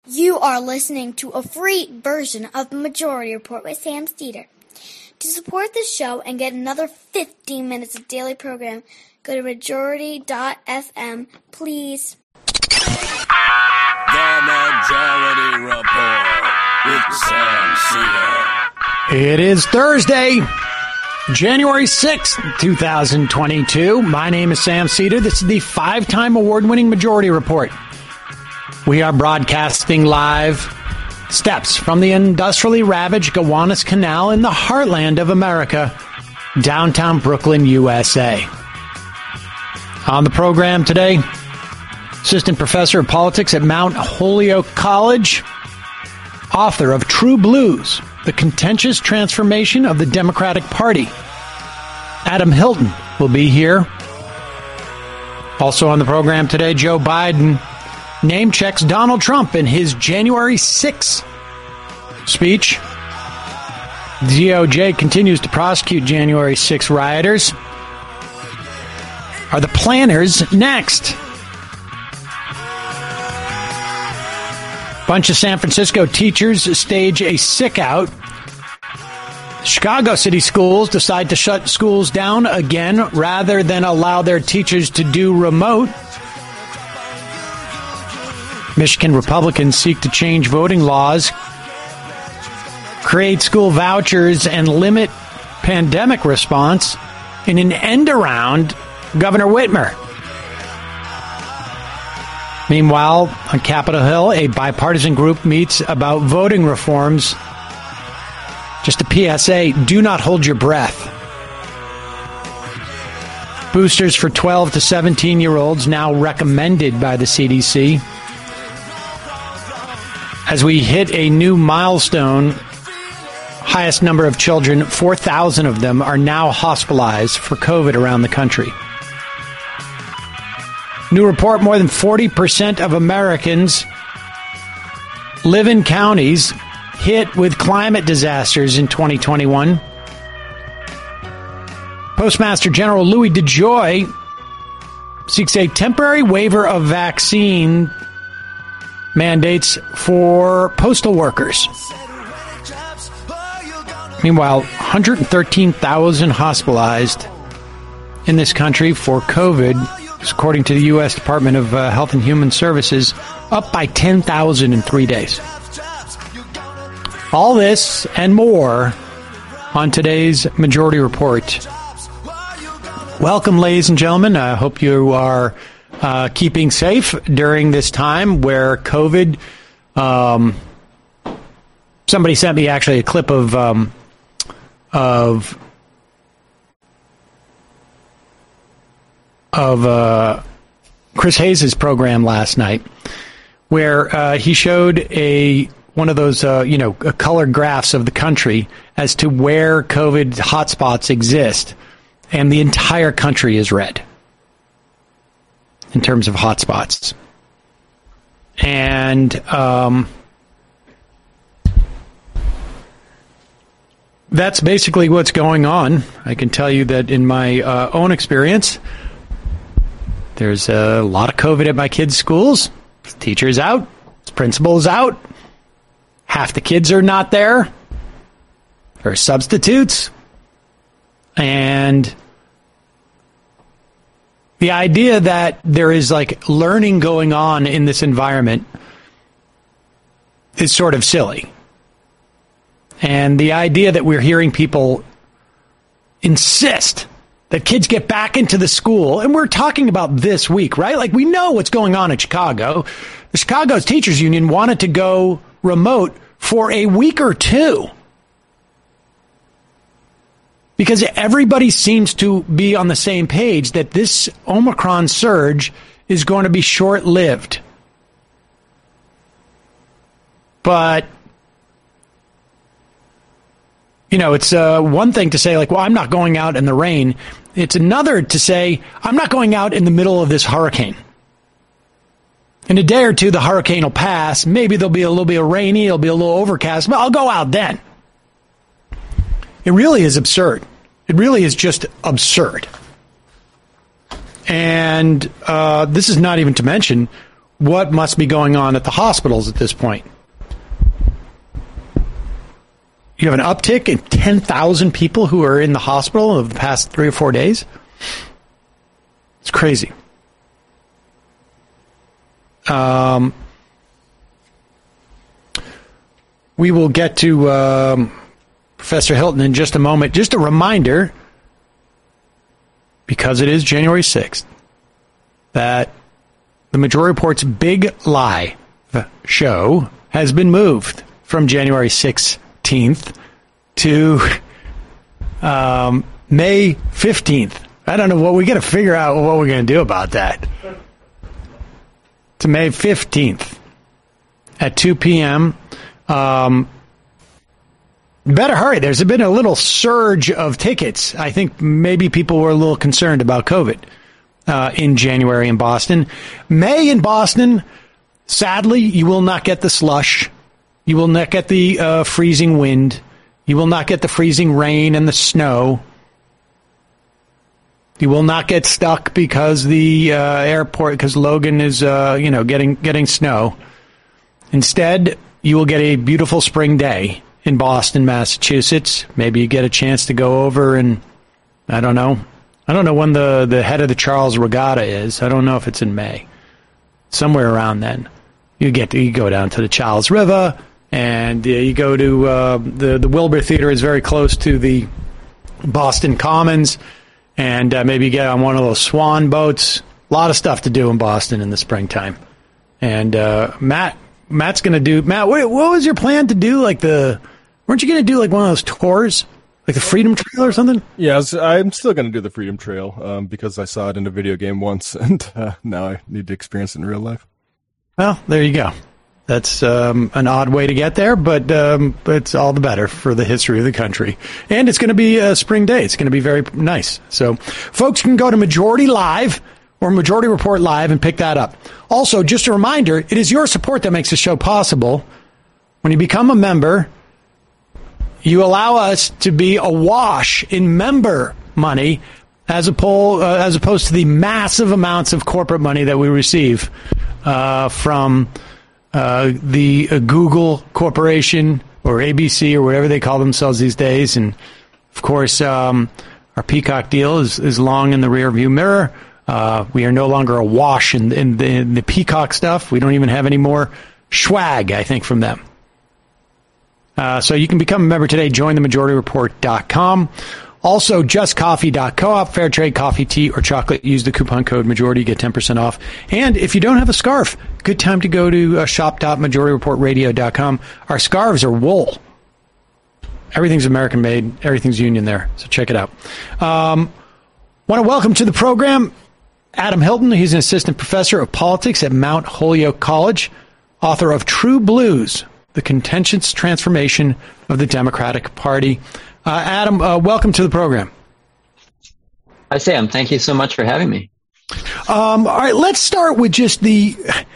You are listening to a free version of the Majority Report with Sam Steeder. To support this show and get another 15 minutes of daily program, go to majority.fm, please. The Majority Report with Sam Steeder. It is Thursday, January 6th, 2022. My name is Sam Steeder. This is the 5-time award-winning Majority Report. We are broadcasting live steps from the industrially ravaged Gowanus Canal in the heartland of America, downtown Brooklyn, USA. On the program today, Assistant Professor of Politics at Mount Holyoke College, author of True Blues, The Contentious Transformation of the Democratic Party. Adam Hilton will be here. Also on the program today, Joe Biden name checks Donald Trump in his January 6th speech. DOJ continues to prosecute January 6 rioters. Are the planners next? Bunch of San Francisco teachers stage a sick out. Chicago City schools decide to shut schools down again rather than allow their teachers to do remote. Michigan Republicans seek to change voting laws, create school vouchers, and limit pandemic response in an end around Governor Whitmer. Meanwhile, on Capitol Hill, a bipartisan group meets about voting reforms. Just a PSA, do not hold your breath. Boosters for 12 to 17-year-olds now recommended by the CDC. As we hit a new milestone, highest number of children, 4,000 of them are now hospitalized for COVID around the country. New report, more than 40% of Americans live in counties hit with climate disasters in 2021. Postmaster General Louis DeJoy seeks a temporary waiver of vaccine mandates for postal workers. Meanwhile, 113,000 hospitalized in this country for COVID, according to the U.S. Department of Health and Human Services, up by 10,000 in 3 days. All this and more on today's Majority Report. Welcome, ladies and gentlemen. I hope you are keeping safe during this time where COVID. Somebody sent me actually a clip of Chris Hayes' program last night, where he showed one of those colored graphs of the country as to where COVID hotspots exist, and the entire country is red in terms of hotspots. And that's basically what's going on. I can tell you that in my own experience, there's a lot of COVID at my kids' schools. Teachers out, principals out. Half the kids are not there, or substitutes. And the idea that there is like learning going on in this environment is sort of silly. And the idea that we're hearing people insist that kids get back into the school, and we're talking about this week, right? Like, we know what's going on in Chicago. The Chicago's Teachers Union wanted to go remote for a week or two, because everybody seems to be on the same page that this Omicron surge is going to be short-lived. But, it's one thing to say, like, well, I'm not going out in the rain. It's another to say, I'm not going out in the middle of this hurricane. In a day or two, the hurricane will pass. Maybe there'll be a little bit of rainy. It'll be a little overcast. But I'll go out then. It really is absurd. It really is just absurd. And this is not even to mention what must be going on at the hospitals at this point. You have an uptick in 10,000 people who are in the hospital over the past 3 or 4 days. It's crazy. We will get to Professor Hilton in just a moment. Just a reminder, because it is January 6th, that the Majority Report's Big Live show has been moved from January 16th to May 15th. I don't know what we got to figure out what we're going to do about that. To May 15th at 2 p.m. Better hurry. There's been a little surge of tickets. I think maybe people were a little concerned about COVID in January in Boston. May in Boston, sadly, you will not get the slush. You will not get the freezing wind. You will not get the freezing rain and the snow. You will not get stuck because the airport, because Logan is, getting snow. Instead, you will get a beautiful spring day in Boston, Massachusetts. Maybe you get a chance to go over and, I don't know when the head of the Charles Regatta is. I don't know if it's in May. Somewhere around then. You go down to the Charles River, and you go to the Wilbur Theater is very close to the Boston Commons. And maybe you get on one of those swan boats. A lot of stuff to do in Boston in the springtime. And Matt's going to do... Matt, what was your plan to do? Weren't you going to do one of those tours? Like the Freedom Trail or something? Yeah, I'm still going to do the Freedom Trail because I saw it in a video game once, and now I need to experience it in real life. Well, there you go. That's an odd way to get there, but it's all the better for the history of the country. And it's going to be a spring day. It's going to be very nice. So folks can go to Majority Live or Majority Report Live and pick that up. Also, just a reminder, it is your support that makes the show possible. When you become a member, you allow us to be awash in member money as opposed to the massive amounts of corporate money that we receive from the Google Corporation or ABC or whatever they call themselves these days. And, of course, our Peacock deal is long in the rearview mirror. We are no longer awash in the Peacock stuff. We don't even have any more swag, I think, from them. So you can become a member today. Join themajorityreport.com. Also, justcoffee.coop, fair trade coffee, tea, or chocolate. Use the coupon code majority, get 10% off. And if you don't have a scarf, good time to go to shop.majorityreportradio.com. Our scarves are wool. Everything's American made. Everything's union there. So check it out. Want to welcome to the program Adam Hilton. He's an assistant professor of politics at Mount Holyoke College, author of True Blues, The Contentious Transformation of the Democratic Party. Adam, welcome to the program. Hi, Sam. Thank you so much for having me. All right, let's start with just the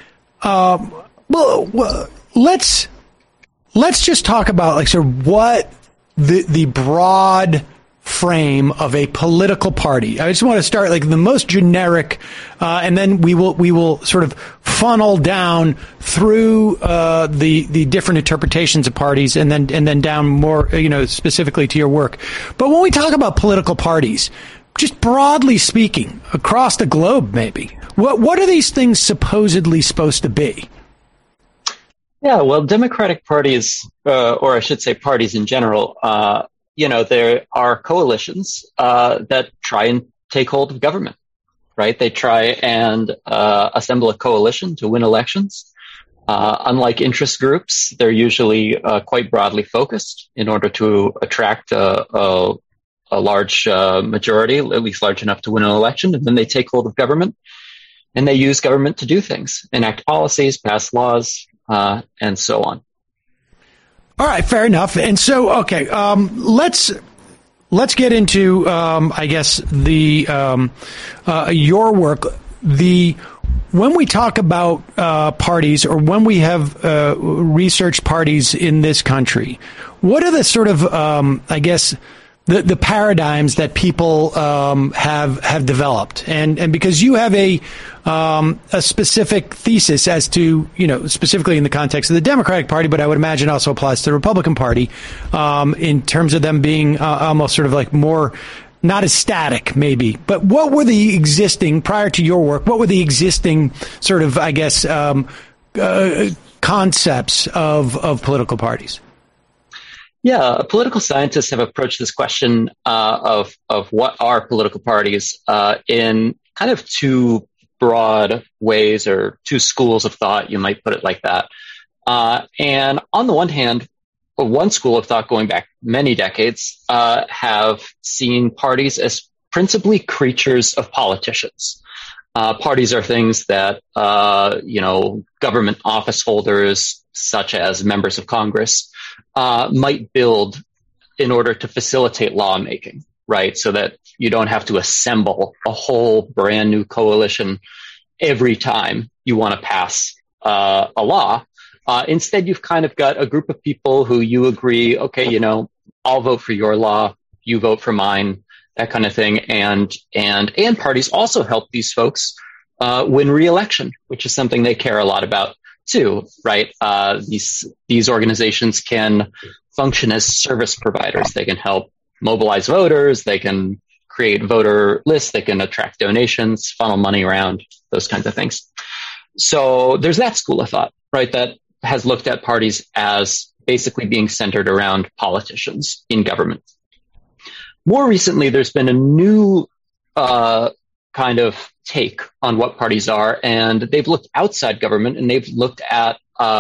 let's just talk about sort of what the broad frame of a political party. I just want to start the most generic, and then we will sort of funnel down through the different interpretations of parties, and then down more specifically to your work. But when we talk about political parties, just broadly speaking, across the globe, maybe what are these things supposedly supposed to be? Yeah, well, Democratic parties, or I should say parties in general, there are coalitions that try and take hold of government, right? They try and assemble a coalition to win elections. Unlike interest groups, they're usually quite broadly focused in order to attract a large majority, at least large enough to win an election. And then they take hold of government, and they use government to do things, enact policies, pass laws, and so on. All right, fair enough. And so, okay, let's get into, I guess, the your work. When we talk about parties, or when we have researched parties in this country, what are the sort of, I guess, the paradigms that people have developed, and because you have a specific thesis as to, specifically in the context of the Democratic Party, but I would imagine also applies to the Republican Party, in terms of them being almost sort of like more not as static, maybe. But what were the existing, prior to your work, what were the existing sort of, I guess, concepts of political parties? Yeah, political scientists have approached this question of what are political parties in kind of two broad ways, or two schools of thought, you might put it like that. And on the one hand, one school of thought going back many decades have seen parties as principally creatures of politicians. Parties are things that, government office holders, such as members of Congress, might build in order to facilitate lawmaking, right? So that you don't have to assemble a whole brand new coalition every time you want to pass a law. Instead, you've kind of got a group of people who you agree, okay, I'll vote for your law, you vote for mine, that kind of thing. And parties also help these folks win re-election, which is something they care a lot about too, right? These organizations can function as service providers. They can help mobilize voters. They can create voter lists. They can attract donations, funnel money around, those kinds of things. So there's that school of thought, right, that has looked at parties as basically being centered around politicians in government. More recently, there's been a new kind of take on what parties are, and they've looked outside government, and they've looked at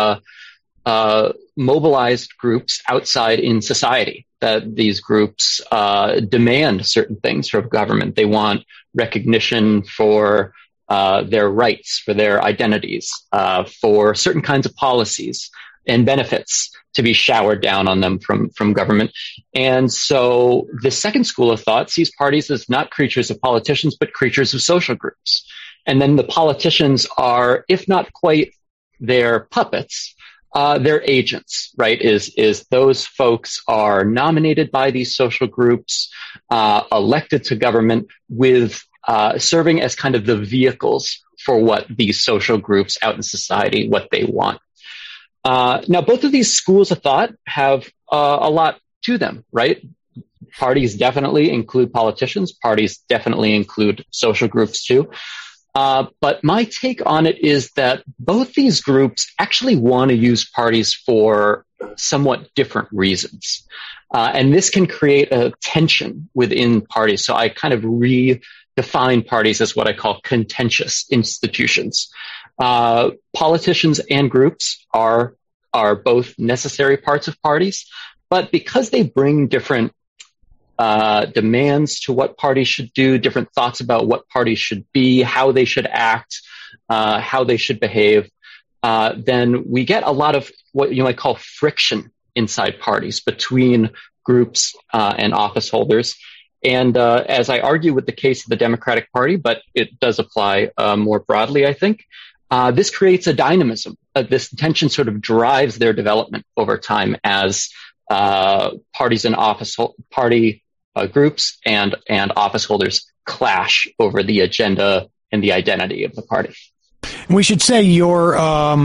mobilized groups outside in society, that these groups demand certain things from government. They want recognition for their rights, for their identities, for certain kinds of policies and benefits to be showered down on them from government. And so the second school of thought sees parties as not creatures of politicians, but creatures of social groups. And then the politicians are, if not quite their puppets, they're agents, right? Is those folks are nominated by these social groups, elected to government with serving as kind of the vehicles for what these social groups out in society, what they want. Now, both of these schools of thought have a lot to them, right? Parties definitely include politicians. Parties definitely include social groups too. But my take on it is that both these groups actually want to use parties for somewhat different reasons. And this can create a tension within parties. So I kind of redefine parties as what I call contentious institutions. Politicians and groups are both necessary parts of parties, but because they bring different demands to what parties should do, different thoughts about what parties should be, how they should act, how they should behave, then we get a lot of what you might call friction inside parties between groups and office holders. And as I argue with the case of the Democratic Party, but it does apply more broadly, I think, this creates a dynamism. This tension sort of drives their development over time as parties and party groups and office holders clash over the agenda and the identity of the party. We should say your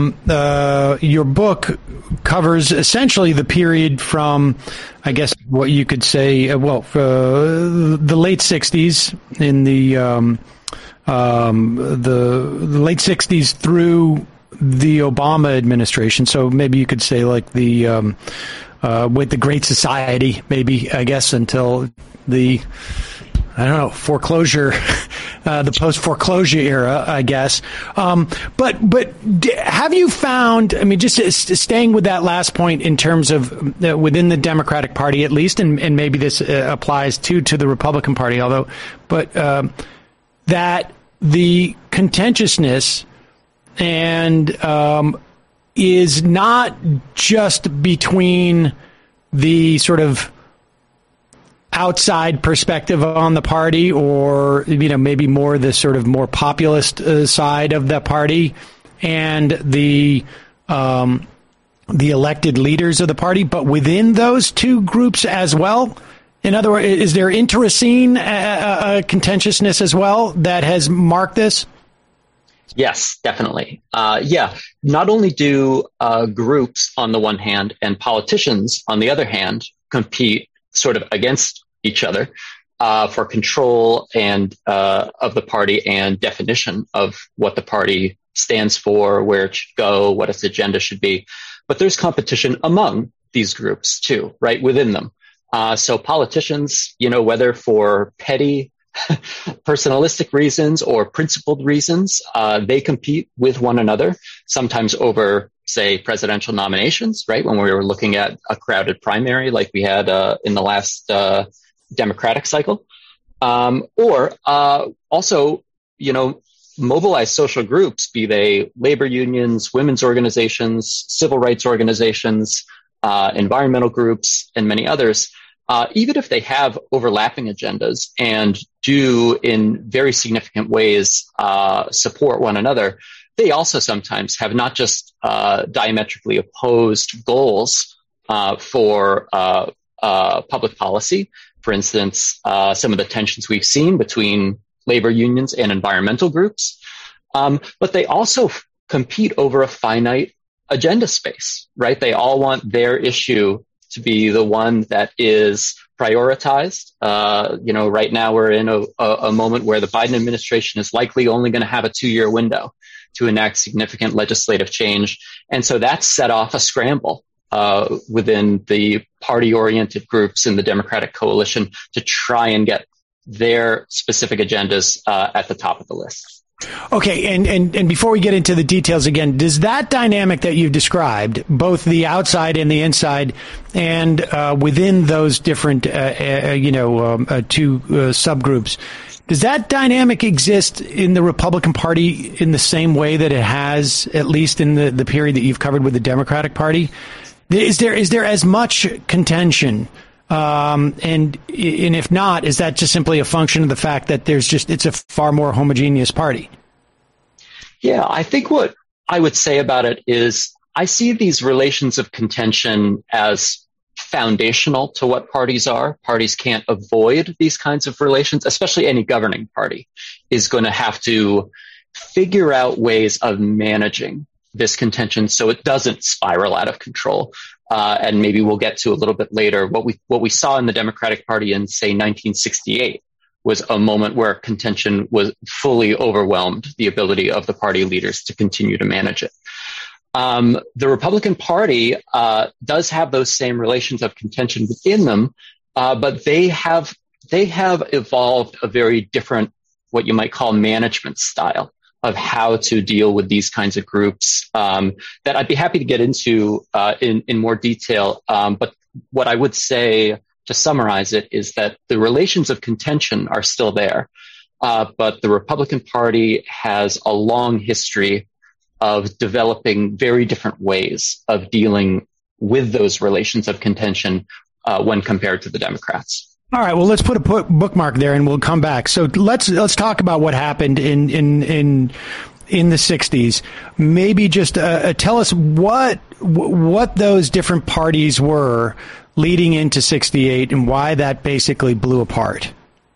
book covers essentially the period from, I guess, what you could say, the late 60s in the late 60s through the Obama administration. So maybe you could say like the with the Great Society, maybe, I guess, until the, I don't know, foreclosure, the post-foreclosure era, I guess. But have you found, I mean, just staying with that last point in terms of within the Democratic Party, at least, and maybe this applies to the Republican Party, but that the contentiousness and is not just between the sort of outside perspective on the party, or maybe more the sort of more populist side of the party and the elected leaders of the party, but within those two groups as well, In other words, is there internecine contentiousness as well that has marked this? Yes, definitely. Not only do groups on the one hand and politicians on the other hand compete sort of against each other for control and of the party and definition of what the party stands for, where it should go, what its agenda should be, but there's competition among these groups too, right, within them. So politicians, whether for petty personalistic reasons or principled reasons, they compete with one another, sometimes over, say, presidential nominations, right? When we were looking at a crowded primary like we had in the last Democratic cycle. Or also, mobilize social groups, be they labor unions, women's organizations, civil rights organizations, environmental groups, and many others. Even if they have overlapping agendas and do in very significant ways support one another, they also sometimes have not just diametrically opposed goals for public policy. For instance, some of the tensions we've seen between labor unions and environmental groups, but they also compete over a finite agenda space, right? They all want their issue to be the one that is prioritized. Right now we're in a moment where the Biden administration is likely only going to have a 2-year window to enact significant legislative change. And so that's set off a scramble within the party-oriented groups in the Democratic coalition to try and get their specific agendas at the top of the list. Okay, and before we get into the details again, does that dynamic that you've described, both the outside and the inside, and within those different, two subgroups, does that dynamic exist in the Republican Party in the same way that it has, at least in the period that you've covered with the Democratic Party? Is there as much contention? And if not, is that just simply a function of the fact that it's a far more homogeneous party? Yeah, I think what I would say about it is I see these relations of contention as foundational to what parties are. Parties can't avoid these kinds of relations, especially any governing party is going to have to figure out ways of managing this contention so it doesn't spiral out of control. And maybe we'll get to a little bit later. What we saw in the Democratic Party in, say, 1968 was a moment where contention was fully overwhelmed the ability of the party leaders to continue to manage it. The Republican Party does have those same relations of contention within them, but they have evolved a very different, what you might call, management style of how to deal with these kinds of groups that I'd be happy to get into in more detail. But what I would say to summarize it is that the relations of contention are still there. But the Republican Party has a long history of developing very different ways of dealing with those relations of contention when compared to the Democrats. All right. Well, let's put a bookmark there, and we'll come back. So let's talk about what happened in the 60s. Maybe just tell us what those different parties were leading into 68 and why that basically blew apart.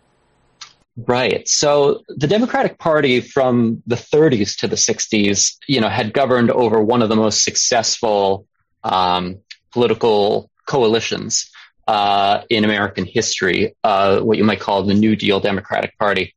Right. So the Democratic Party from the 30s to the 60s, had governed over one of the most successful political coalitions in American history, what you might call the New Deal Democratic Party,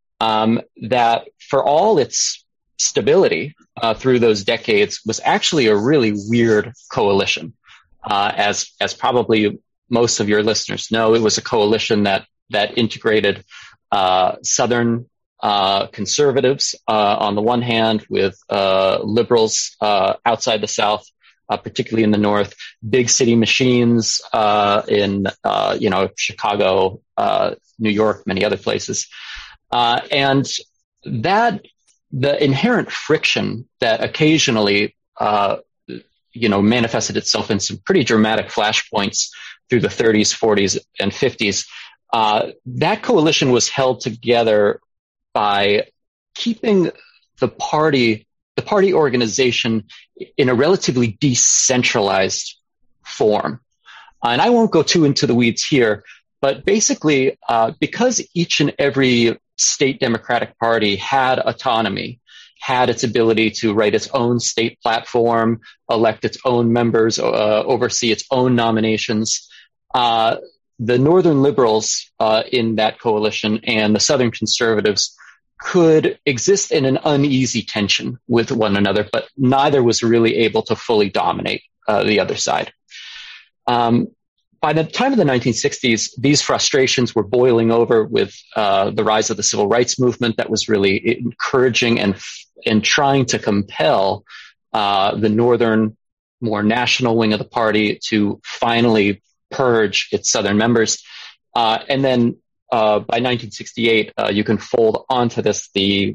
that for all its stability through those decades was actually a really weird coalition. As probably most of your listeners know, it was a coalition that integrated Southern conservatives on the one hand with liberals outside the South, particularly in the North, big city machines in Chicago, New York, many other places, and that the inherent friction that occasionally manifested itself in some pretty dramatic flashpoints through the 30s, 40s, and 50s. That coalition was held together by keeping the party organization in a relatively decentralized form. And I won't go too into the weeds here, But basically, because each and every state Democratic Party had autonomy, had its ability to write its own state platform, elect its own members, oversee its own nominations, the Northern liberals in that coalition and the Southern conservatives could exist in an uneasy tension with one another, but neither was really able to fully dominate the other side. By the time of the 1960s, these frustrations were boiling over with the rise of the civil rights movement that was really encouraging and trying to compel the Northern, more national wing of the party to finally purge its Southern members. And then by 1968, you can fold onto this the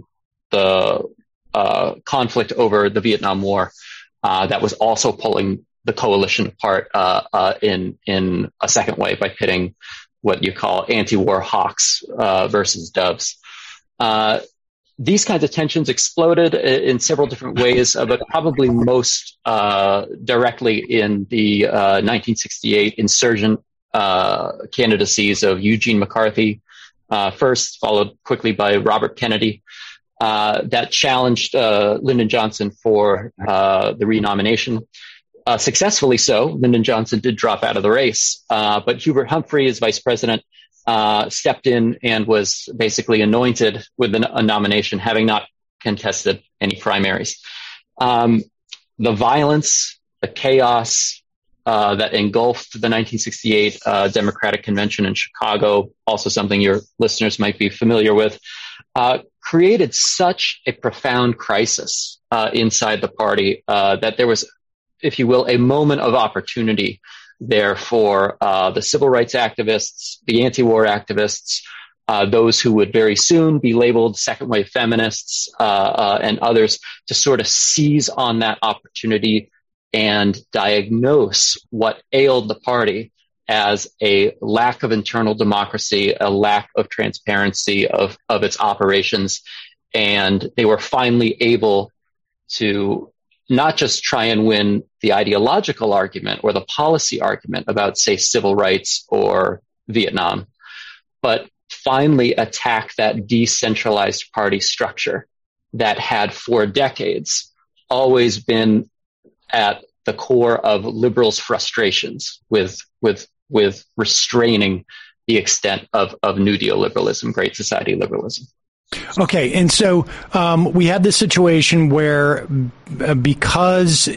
conflict over the Vietnam War that was also pulling the coalition apart in a second way by pitting what you call anti-war hawks versus doves. These kinds of tensions exploded in several different ways, but probably most directly in the 1968 insurgent candidacies of Eugene McCarthy first, followed quickly by Robert Kennedy, that challenged Lyndon Johnson for the renomination. Successfully so. Lyndon Johnson did drop out of the race, but Hubert Humphrey, as vice president, stepped in and was basically anointed with a nomination, having not contested any primaries. The violence, the chaos that engulfed the 1968 Democratic Convention in Chicago, also something your listeners might be familiar with, created such a profound crisis inside the party that there was, if you will, a moment of opportunity there for the civil rights activists, the anti-war activists, those who would very soon be labeled second-wave feminists, and others, to sort of seize on that opportunity and diagnose what ailed the party as a lack of internal democracy, a lack of transparency of its operations. And they were finally able to not just try and win the ideological argument or the policy argument about, say, civil rights or Vietnam, but finally attack that decentralized party structure that had for decades always been at the core of liberals' frustrations with restraining the extent of New Deal liberalism, Great Society liberalism. Okay, and so we had this situation where because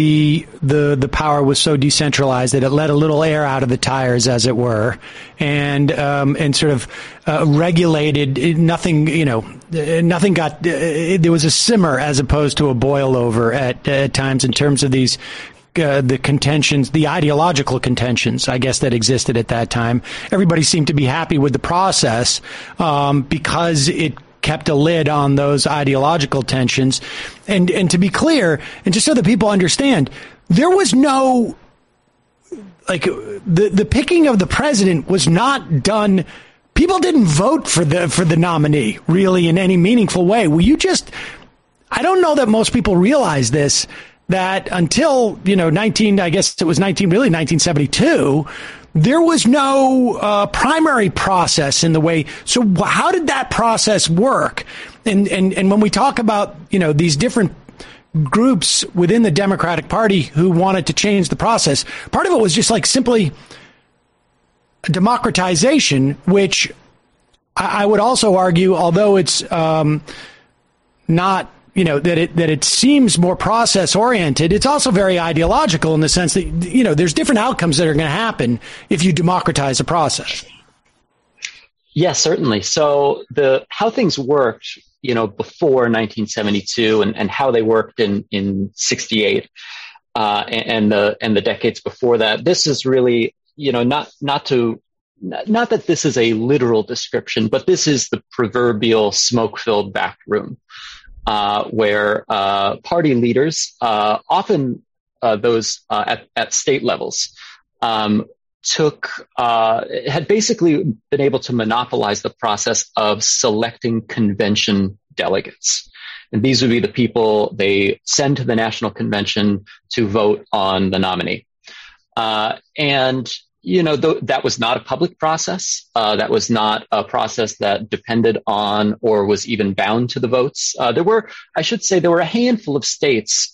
the power was so decentralized that it let a little air out of the tires, as it were, and sort of regulated nothing. Nothing got. There was a simmer as opposed to a boil over at times in terms of these. The contentions, the ideological contentions, I guess, that existed at that time. Everybody seemed to be happy with the process because it kept a lid on those ideological tensions. And to be clear, and just so that people understand, there was no, the picking of the president was not done. People didn't vote for the nominee really in any meaningful way. I don't know that most people realize this, that until, 1972, there was no primary process in the way. So how did that process work? And when we talk about, these different groups within the Democratic Party who wanted to change the process, part of it was just simply democratization, which I would also argue, although it's not, that it seems more process oriented, it's also very ideological in the sense that, there's different outcomes that are going to happen if you democratize a process. Yes, certainly. So how things worked, before 1972 and how they worked in 68 and the decades before that, this is really, not that this is a literal description, but this is the proverbial smoke-filled back room. Where party leaders, often those at state levels, had basically been able to monopolize the process of selecting convention delegates. And these would be the people they send to the National Convention to vote on the nominee. And that was not a public process. That was not a process that depended on or was even bound to the votes. There were a handful of states.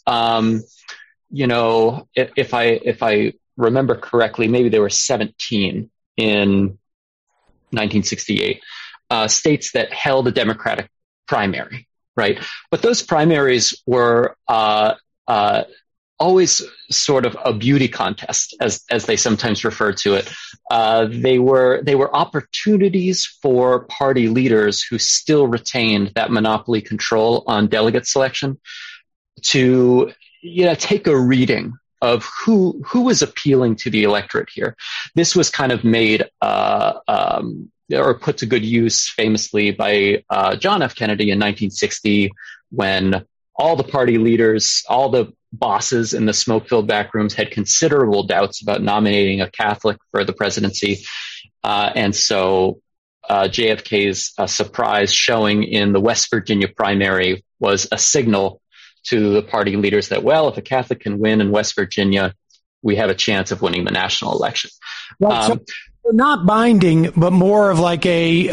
If I remember correctly, maybe there were 17 in 1968 states that held a Democratic primary, right? But those primaries were always sort of a beauty contest, as they sometimes refer to it. They were opportunities for party leaders who still retained that monopoly control on delegate selection to take a reading of who was appealing to the electorate here. This was kind of made or put to good use famously by John F. Kennedy in 1960, when all the party leaders, all the bosses in the smoke-filled back rooms had considerable doubts about nominating a Catholic for the presidency. And so JFK's surprise showing in the West Virginia primary was a signal to the party leaders that, well, if a Catholic can win in West Virginia, we have a chance of winning the national election. Right, so not binding, but more of like a,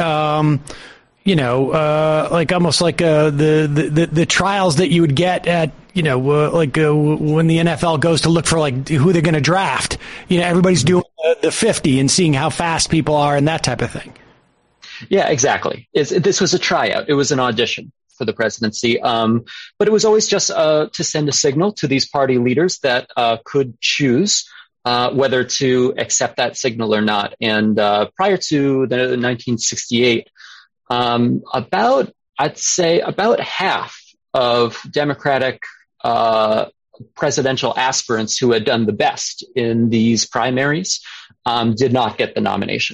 like almost like the trials that you would get at, when the NFL goes to look for like who they're going to draft. Everybody's doing the 50 and seeing how fast people are and that type of thing. Yeah, exactly. This was a tryout. It was an audition for the presidency. But it was always just to send a signal to these party leaders that could choose whether to accept that signal or not. And prior to the 1968, I'd say about half of Democratic presidential aspirants who had done the best in these primaries did not get the nomination.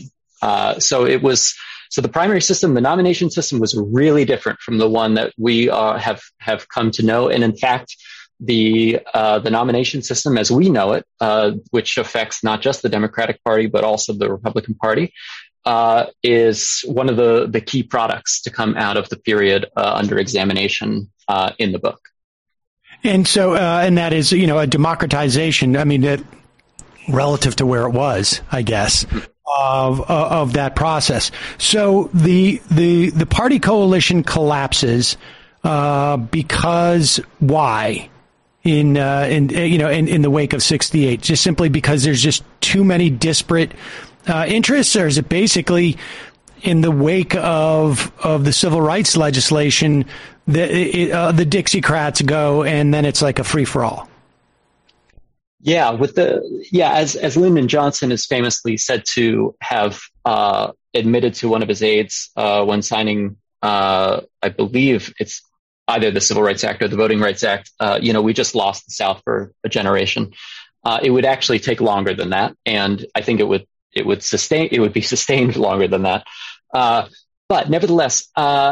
So the primary system, the nomination system, was really different from the one that we have come to know. And in fact, the nomination system as we know it, which affects not just the Democratic Party, but also the Republican Party, is one of the key products to come out of the period under examination in the book. And so, and that is, a democratization, relative to where it was, I guess, of that process. So the party coalition collapses because why? In the wake of 68, just simply because there's just too many disparate interests, or is it basically in the wake of the civil rights legislation the Dixiecrats go and then it's like a free for all? Yeah, as Lyndon Johnson is famously said to have admitted to one of his aides when signing, I believe it's either the Civil Rights Act or the Voting Rights Act, we just lost the South for a generation. It would actually take longer than that, and I think it would be sustained longer than that. But nevertheless,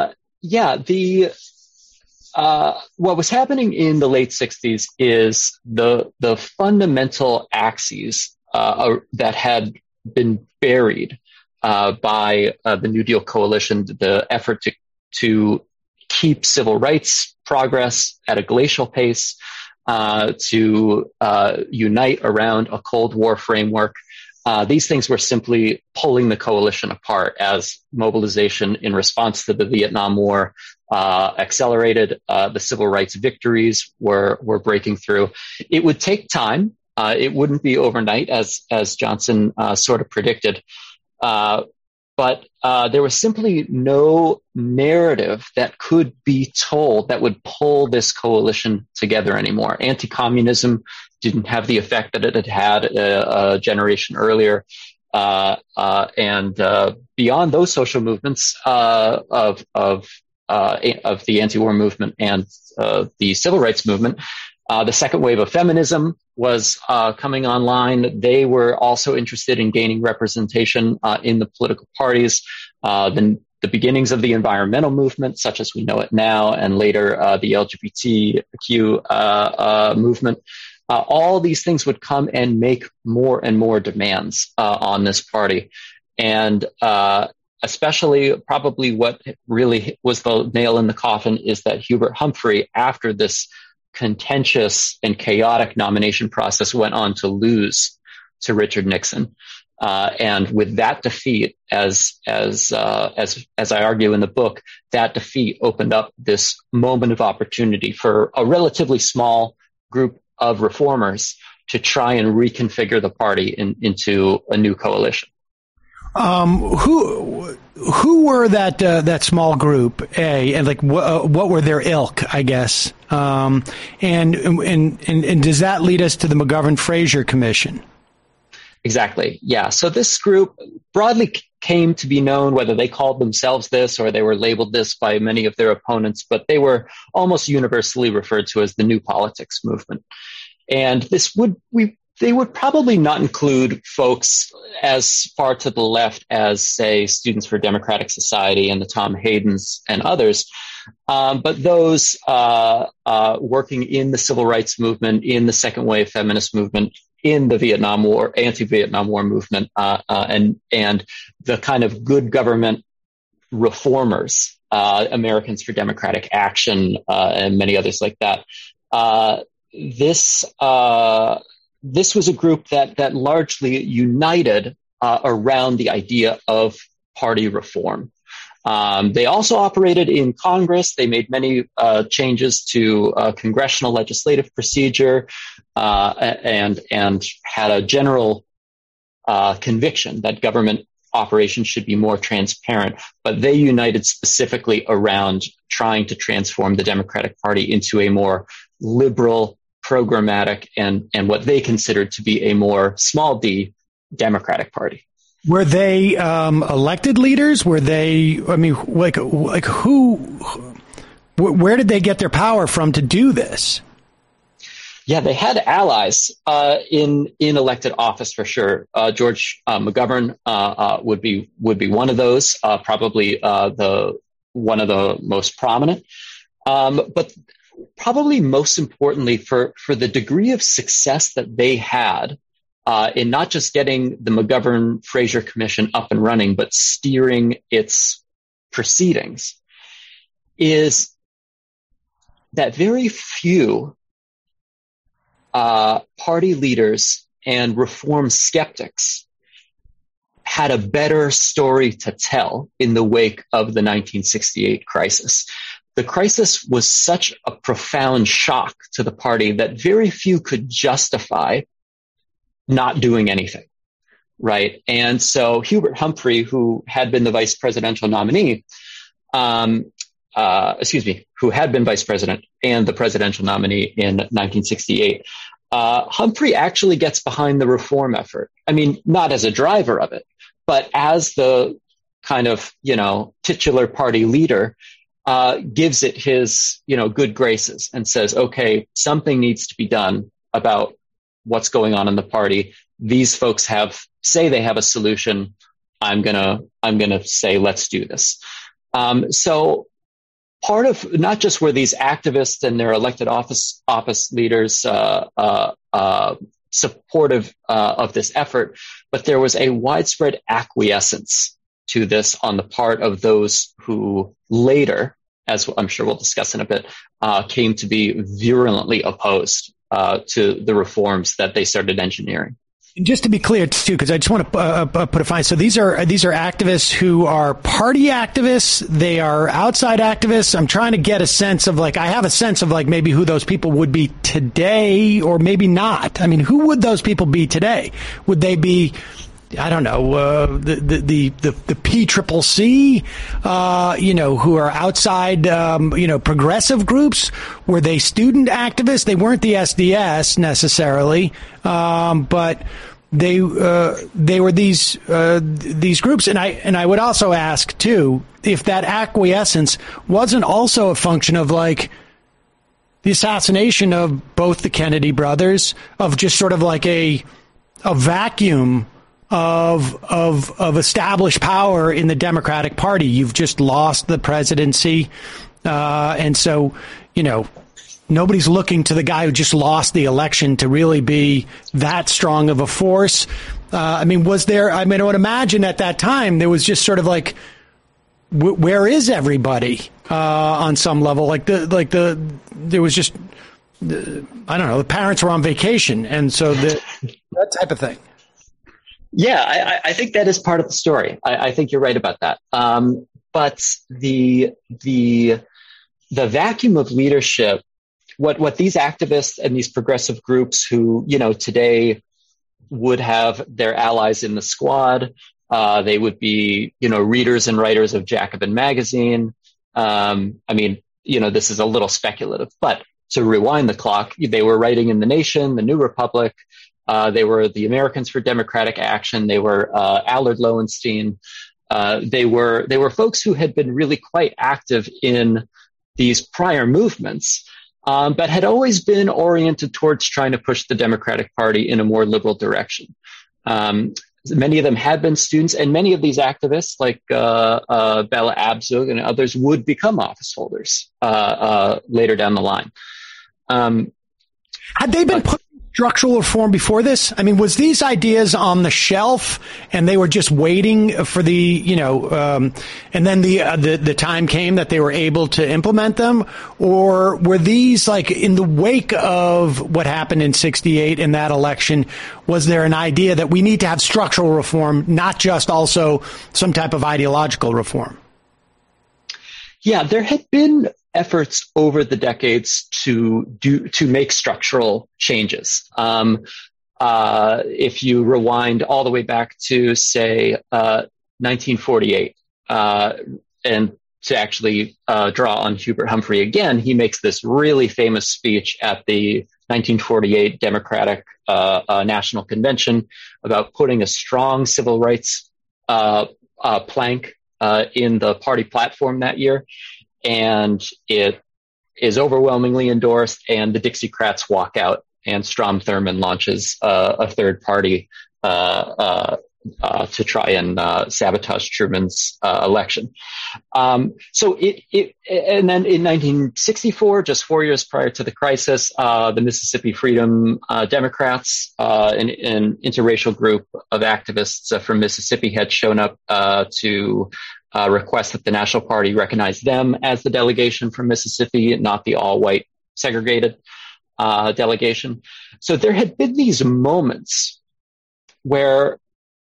what was happening in the late 60s is the fundamental axes that had been buried by the New Deal coalition, the effort to keep civil rights progress at a glacial pace, to unite around a Cold War framework. These things were simply pulling the coalition apart as mobilization in response to the Vietnam War accelerated. The civil rights victories were breaking through. It would take time. It wouldn't be overnight, as Johnson sort of predicted. But there was simply no narrative that could be told that would pull this coalition together anymore. Anti-communism didn't have the effect that it had had a generation earlier. And beyond those social movements of the anti-war movement and the civil rights movement, the second wave of feminism was coming online. They were also interested in gaining representation in the political parties. Then the beginnings of the environmental movement, such as we know it now, and later the LGBTQ movement. All these things would come and make more and more demands on this party. And especially probably what really was the nail in the coffin is that Hubert Humphrey, after this contentious and chaotic nomination process, went on to lose to Richard Nixon. And with that defeat, as I argue in the book, that defeat opened up this moment of opportunity for a relatively small group of reformers to try and reconfigure the party into a new coalition. Who were that small group, and like what were their ilk, I guess, and does that lead us to the McGovern-Fraser Commission? Exactly. Yeah. So this group broadly came to be known, whether they called themselves this or they were labeled this by many of their opponents, but they were almost universally referred to as the New Politics Movement. And they would probably not include folks as far to the left as, say, Students for Democratic Society and the Tom Haydens and others. But those working in the civil rights movement, in the second wave feminist movement, in the Vietnam War, anti-Vietnam War movement, and the kind of good government reformers, Americans for Democratic Action, and many others like that. This was a group that largely united around the idea of party reform. They also operated in Congress. They made many changes to congressional legislative procedure, and had a general conviction that government operations should be more transparent. But they united specifically around trying to transform the Democratic Party into a more liberal, programmatic, and what they considered to be a more small d Democratic Party. Were they elected leaders? Were they? I mean, like who? Where did they get their power from to do this? Yeah, they had allies in elected office for sure. George McGovern would be one of those, probably one of the most prominent. But probably most importantly, for the degree of success that they had in not just getting the McGovern-Fraser Commission up and running, but steering its proceedings, is that very few party leaders and reform skeptics had a better story to tell in the wake of the 1968 crisis. The crisis was such a profound shock to the party that very few could justify not doing anything, right? And so Hubert Humphrey, who had been the vice presidential nominee, who had been vice president and the presidential nominee in 1968, Humphrey actually gets behind the reform effort. I mean, not as a driver of it, but as the kind of, titular party leader, gives it his, good graces and says, okay, something needs to be done about what's going on in the party. These folks say they have a solution. I'm gonna say, let's do this. So part of, not just were these activists and their elected office leaders supportive of this effort, but there was a widespread acquiescence to this on the part of those who later, as I'm sure we'll discuss in a bit, came to be virulently opposed to the reforms that they started engineering. Just to be clear, too, because I just want to put a fine. So these are activists who are party activists. They are outside activists. I'm trying to get a sense of I have a sense of maybe who those people would be today, or maybe not. I mean, who would those people be today? Would they be, I don't know, the PCCC, who are outside, progressive groups? Were they student activists? They weren't the SDS necessarily, but they were these groups. And I would also ask too, if that acquiescence wasn't also a function of the assassination of both the Kennedy brothers, of just sort of a vacuum of established power in the Democratic Party. You've just lost the presidency. And so, nobody's looking to the guy who just lost the election to really be that strong of a force. I would imagine at that time there was just sort of where is everybody on some level? There was just, I don't know, the parents were on vacation. And so that type of thing. Yeah, I think that is part of the story. I think you're right about that. But the vacuum of leadership, what these activists and these progressive groups who, today would have their allies in the squad, they would be, readers and writers of Jacobin magazine. This is a little speculative, but to rewind the clock, they were writing in The Nation, The New Republic. They were the Americans for Democratic Action. They were Allard Lowenstein. They were folks who had been really quite active in these prior movements, but had always been oriented towards trying to push the Democratic Party in a more liberal direction. Many of them had been students, and many of these activists, like Bella Abzug and others, would become office holders later down the line. Had they been put structural reform before this? I mean, was these ideas on the shelf and they were just waiting for and then the time came that they were able to implement them? Or were these like in the wake of what happened in 1968 in that election, was there an idea that we need to have structural reform, not just also some type of ideological reform? Yeah, there had been efforts over the decades to make structural changes. If you rewind all the way back to, say, 1948, and to actually draw on Hubert Humphrey again, he makes this really famous speech at the 1948 Democratic National Convention about putting a strong civil rights plank in the party platform that year. And it is overwhelmingly endorsed, and the Dixiecrats walk out, and Strom Thurmond launches a third party to try and sabotage Truman's election. And then in 1964, just 4 years prior to the crisis, the Mississippi Freedom Democrats, an interracial group of activists from Mississippi, had shown up to request that the National Party recognize them as the delegation from Mississippi, not the all-white segregated delegation. So there had been these moments where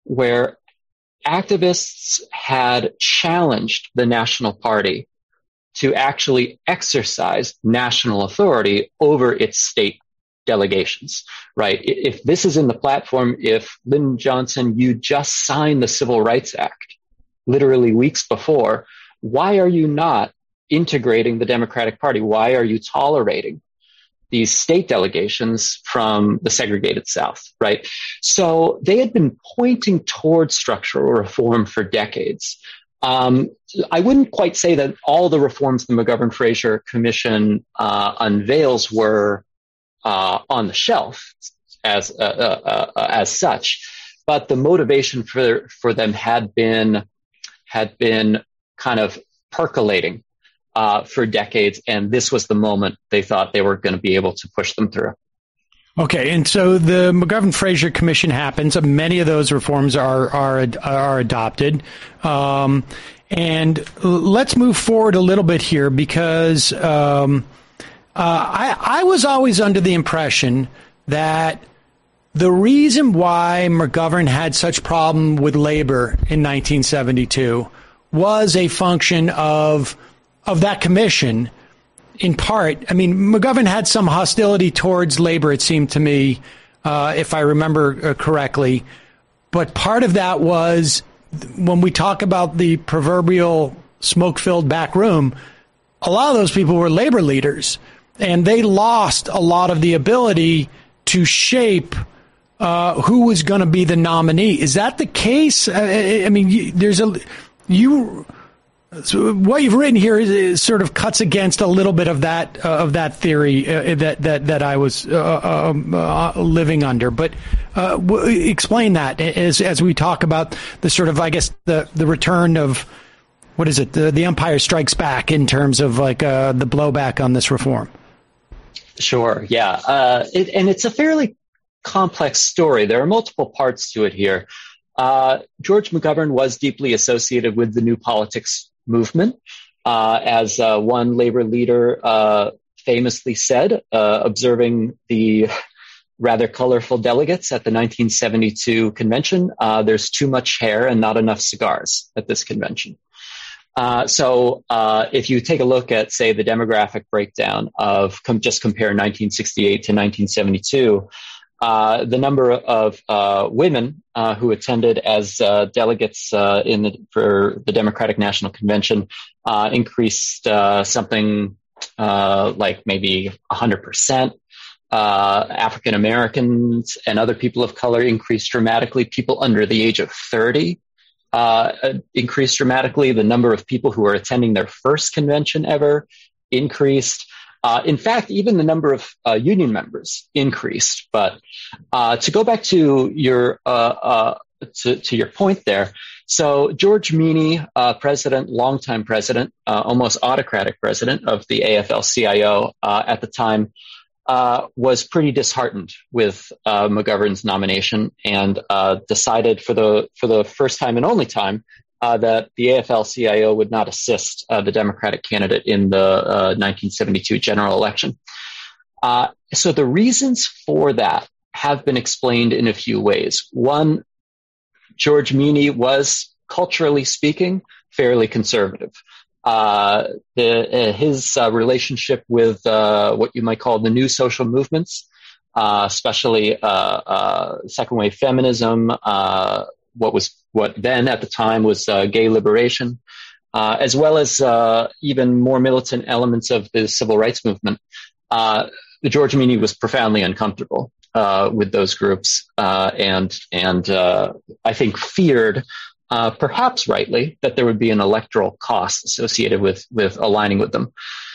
activists had challenged the National Party to actually exercise national authority over its state delegations, right? If this is in the platform, if Lyndon Johnson, you just signed the Civil Rights Act literally weeks before, why are you not integrating the Democratic Party? Why are you tolerating these state delegations from the segregated South, right? So they had been pointing towards structural reform for decades. I wouldn't quite say that all the reforms the McGovern-Fraser Commission unveils were on the shelf as such, but the motivation for them had been kind of percolating for decades, and this was the moment they thought they were going to be able to push them through. Okay, and so the McGovern-Fraser Commission happens. Many of those reforms are adopted, and let's move forward a little bit here, because I was always under the impression that the reason why McGovern had such problem with labor in 1972 was a function of that commission. In part, I mean, McGovern had some hostility towards labor, it seemed to me, if I remember correctly. But part of that was, when we talk about the proverbial smoke-filled back room, a lot of those people were labor leaders, and they lost a lot of the ability to shape who was going to be the nominee. Is that the case? I mean, so what you've written here is sort of cuts against a little bit of that theory that I was living under. But explain that as we talk about the sort of, I guess, the return of, what is it? The Empire Strikes Back, in terms of like the blowback on this reform. Sure. Yeah. And it's a fairly complex story. There are multiple parts to it here. George McGovern was deeply associated with the New Politics movement. As one labor leader famously said, observing the rather colorful delegates at the 1972 convention. There's too much hair and not enough cigars at this convention. So if you take a look at, say, the demographic breakdown of just compare 1968 to 1972, the number of women who attended as delegates for the Democratic National Convention increased something like maybe 100%. African Americans and other people of color increased dramatically. People under the age of 30 increased dramatically. The number of people who were attending their first convention ever increased. In fact, even the number of union members increased. But to go back to your to your point there, so George Meany, longtime president, almost autocratic president of the AFL-CIO at the time, was pretty disheartened with McGovern's nomination and decided for the first time and only time that the AFL-CIO would not assist the Democratic candidate in the 1972 general election. So the reasons for that have been explained in a few ways. One, George Meany was, culturally speaking, fairly conservative. His relationship with what you might call the new social movements, especially second wave feminism, what then at the time was gay liberation, as well as even more militant elements of the civil rights movement. George Meany was profoundly uncomfortable with those groups, and I think feared, perhaps rightly, that there would be an electoral cost associated with aligning with them.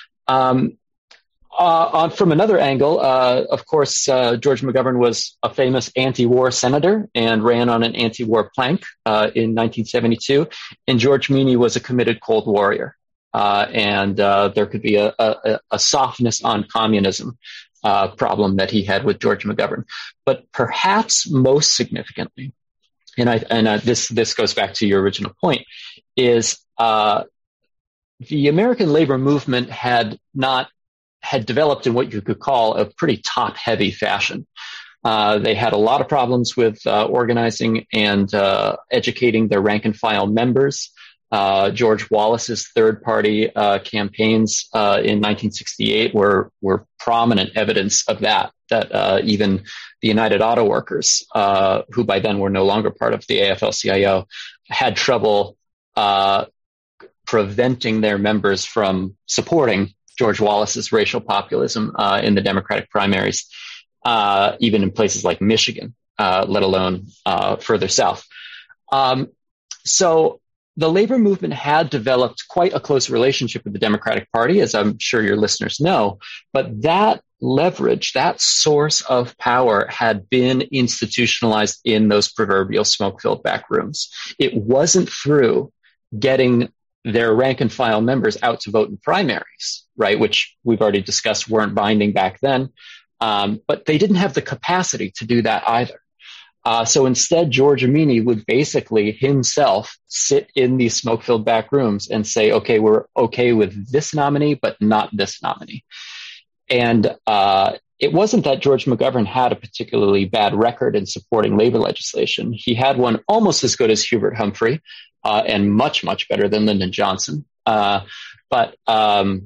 From another angle, of course, George McGovern was a famous anti-war senator and ran on an anti-war plank in 1972. And George Meany was a committed Cold Warrior. And there could be a softness on communism problem that he had with George McGovern. But perhaps most significantly, and this goes back to your original point, is the American labor movement had developed in what you could call a pretty top-heavy fashion. They had a lot of problems with organizing and educating their rank-and-file members. George Wallace's third-party campaigns in 1968 were prominent evidence of that even the United Auto Workers, who by then were no longer part of the AFL-CIO, had trouble preventing their members from supporting George Wallace's racial populism in the Democratic primaries, even in places like Michigan, let alone further south. So the labor movement had developed quite a close relationship with the Democratic Party, as I'm sure your listeners know, but that leverage, that source of power, had been institutionalized in those proverbial smoke-filled back rooms. It wasn't through getting their rank and file members out to vote in primaries, right, which we've already discussed weren't binding back then, but they didn't have the capacity to do that either. So instead, George Meany would basically himself sit in these smoke-filled back rooms and say, okay, we're okay with this nominee, but not this nominee. And it wasn't that George McGovern had a particularly bad record in supporting labor legislation. He had one almost as good as Hubert Humphrey, and much, much better than Lyndon Johnson. But by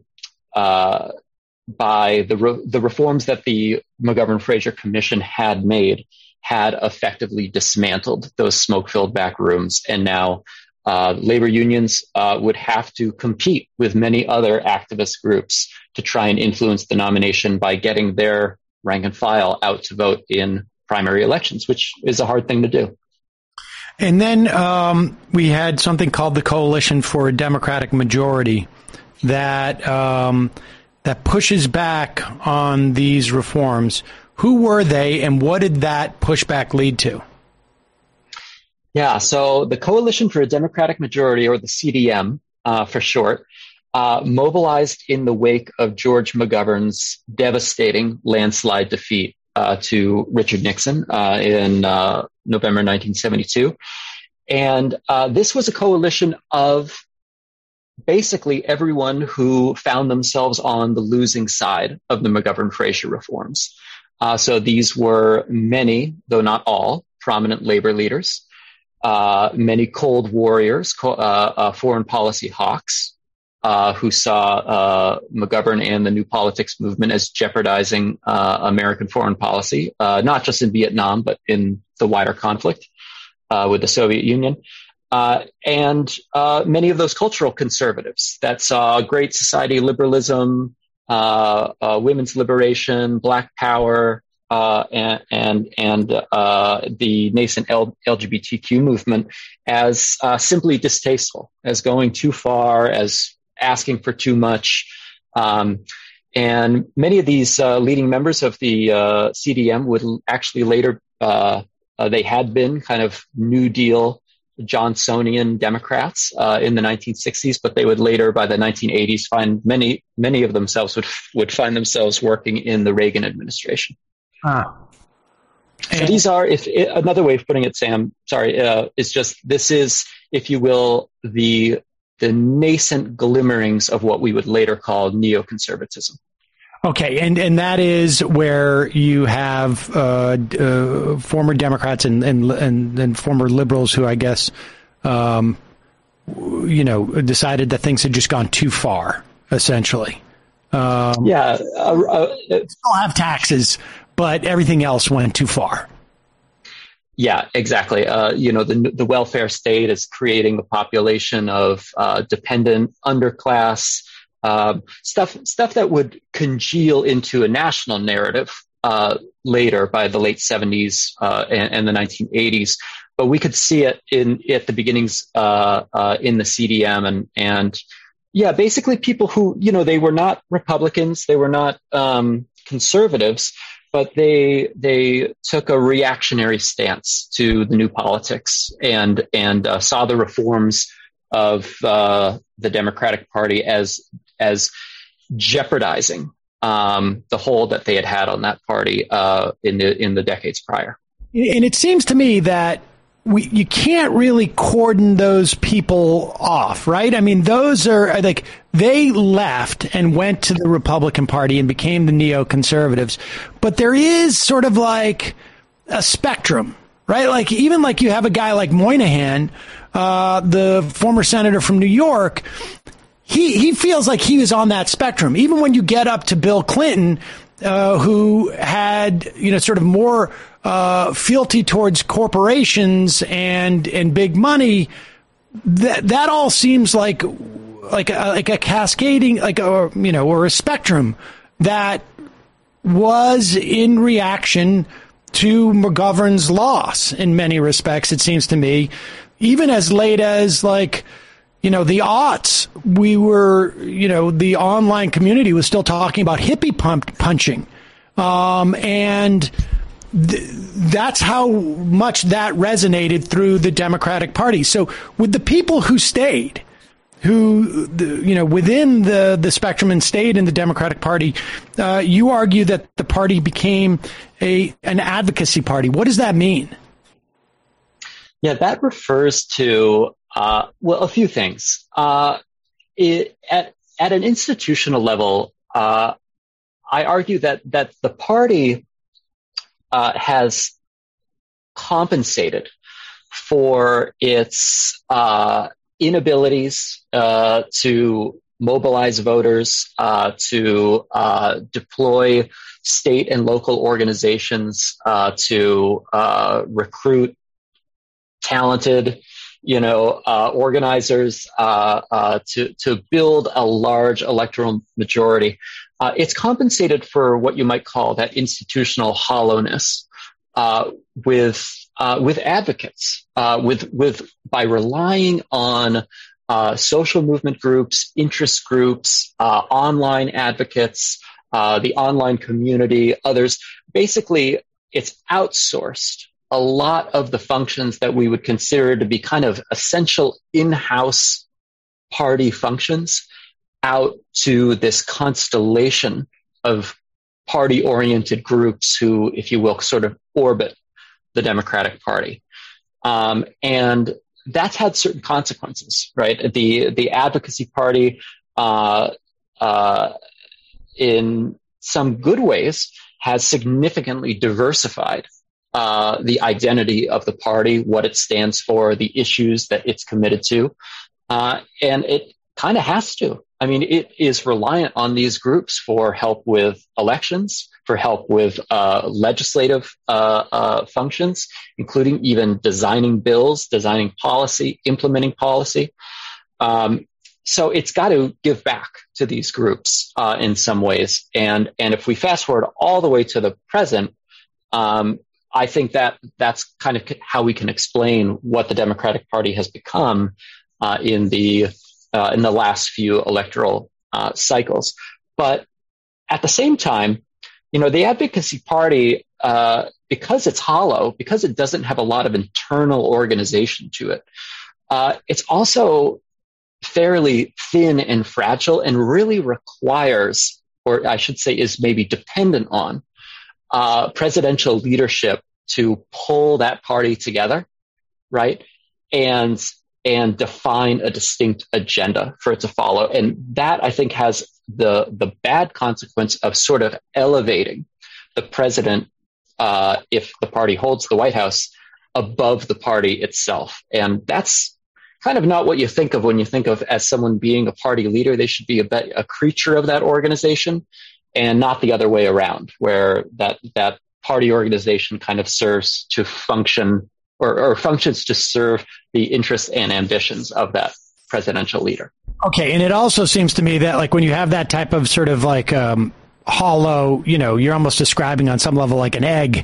the reforms that the McGovern-Fraser Commission had made, had effectively dismantled those smoke-filled back rooms. And now labor unions would have to compete with many other activist groups to try and influence the nomination by getting their rank and file out to vote in primary elections, which is a hard thing to do. And then we had something called the Coalition for a Democratic Majority that pushes back on these reforms. Who were they, and what did that pushback lead to? Yeah, so the Coalition for a Democratic Majority, or the CDM for short, mobilized in the wake of George McGovern's devastating landslide defeat to Richard Nixon in November 1972. And this was a coalition of basically everyone who found themselves on the losing side of the McGovern-Fraser reforms. So these were many, though not all, prominent labor leaders, many cold warriors, foreign policy hawks, who saw McGovern and the New Politics movement as jeopardizing American foreign policy, not just in Vietnam, but in the wider conflict with the Soviet Union. And many of those cultural conservatives that saw Great Society liberalism, women's liberation, Black Power, and the nascent LGBTQ movement as simply distasteful, as going too far, as asking for too much. And many of these leading members of the CDM would actually later, they had been kind of New Deal Johnsonian Democrats in the 1960s, but they would later, by the 1980s, find many of themselves would find themselves working in the Reagan administration. So these are, another way of putting it, Sam, is just, this is, if you will, the nascent glimmerings of what we would later call neoconservatism. Okay, and that is where you have former Democrats and former liberals who, I guess, decided that things had just gone too far, essentially. Still have taxes, but everything else went too far. Yeah, exactly. The welfare state is creating a population of dependent underclass. Stuff that would congeal into a national narrative later by the late 70s and the 1980s, but we could see it at the beginnings in the CDM and basically people who they were not Republicans, they were not conservatives, but they took a reactionary stance to the New Politics and saw the reforms of the Democratic Party as jeopardizing the hold that they had on that party in the decades prior. And it seems to me that you can't really cordon those people off, right? I mean, those are like, they left and went to the Republican Party and became the neoconservatives, but there is sort of like a spectrum, right? Like, even like you have a guy like Moynihan, the former senator from New York, he feels like he was on that spectrum. Even when you get up to Bill Clinton, who had, sort of more fealty towards corporations and big money, that all seems like a cascading, or a spectrum that was in reaction to McGovern's loss in many respects, it seems to me. Even as late as the aughts, we were, the online community was still talking about hippie punching. And that's how much that resonated through the Democratic Party. So with the people who stayed, within the spectrum and stayed in the Democratic Party, you argue that the party became an advocacy party. What does that mean? Yeah, that refers to, a few things. At an institutional level, I argue that the party has compensated for its inabilities to mobilize voters, to deploy state and local organizations, to recruit talented, organizers, to build a large electoral majority. It's compensated for what you might call that institutional hollowness, with advocates, by relying on social movement groups, interest groups, online advocates, the online community, others. Basically, it's outsourced a lot of the functions that we would consider to be kind of essential in-house party functions out to this constellation of party-oriented groups who, if you will, sort of orbit the Democratic Party. And that's had certain consequences, right? The advocacy party, in some good ways, has significantly diversified the identity of the party, what it stands for, the issues that it's committed to. And it kind of has to. I mean, it is reliant on these groups for help with elections, for help with legislative functions, including even designing bills, designing policy, implementing policy. So it's got to give back to these groups in some ways. And if we fast forward all the way to the present, I think that's kind of how we can explain what the Democratic Party has become in the last few electoral cycles. But at the same time, the Advocacy Party, because it's hollow, because it doesn't have a lot of internal organization to it, it's also fairly thin and fragile and really requires, or I should say is maybe dependent on, presidential leadership to pull that party together, right? And define a distinct agenda for it to follow. And that, I think, has the bad consequence of sort of elevating the president, if the party holds the White House, above the party itself. And that's kind of not what you think of when you think of as someone being a party leader. They should be a creature of that organization and not the other way around, where that party organization kind of serves to function or functions to serve the interests and ambitions of that presidential leader. Okay. And it also seems to me that, like, when you have that type of sort of like hollow, you're almost describing on some level like an egg,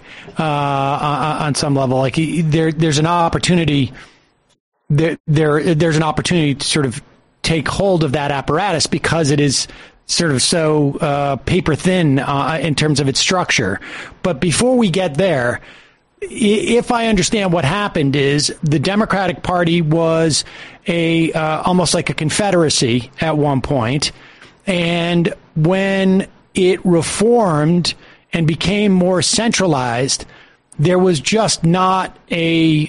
on some level, like there's an opportunity there's an opportunity to sort of take hold of that apparatus because it is sort of so paper thin in terms of its structure. But before we get there, if I understand what happened is the Democratic Party was almost like a confederacy at one point, and when it reformed and became more centralized, there was just not a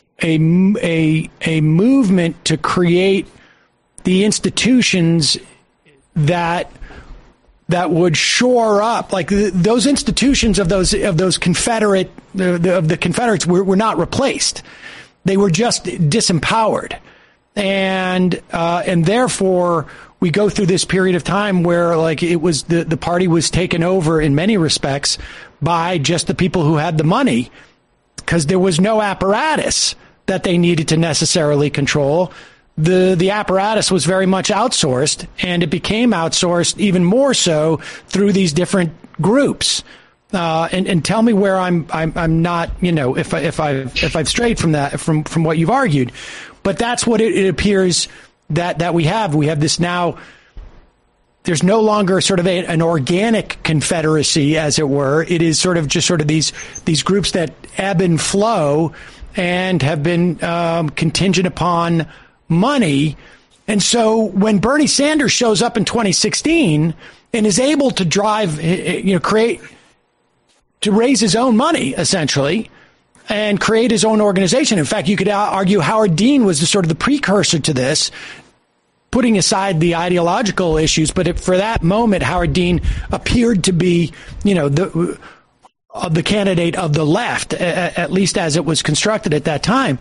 movement to create the institutions that would shore up, like those institutions of those Confederate of the Confederates were not replaced. They were just disempowered, and therefore we go through this period of time where, like, it was the party was taken over in many respects by just the people who had the money, because there was no apparatus that they needed to necessarily control. The apparatus was very much outsourced, and it became outsourced even more so through these different groups. And tell me where I'm not, if I've strayed from that, from what you've argued. But that's what it appears that we have. We have this now. There's no longer sort of an organic confederacy, as it were. It is sort of these groups that ebb and flow and have been contingent upon money. And so when Bernie Sanders shows up in 2016 and is able to drive, to raise his own money, essentially, and create his own organization. In fact, you could argue Howard Dean was the precursor to this, putting aside the ideological issues. But for that moment, Howard Dean appeared to be, the candidate of the left, at least as it was constructed at that time.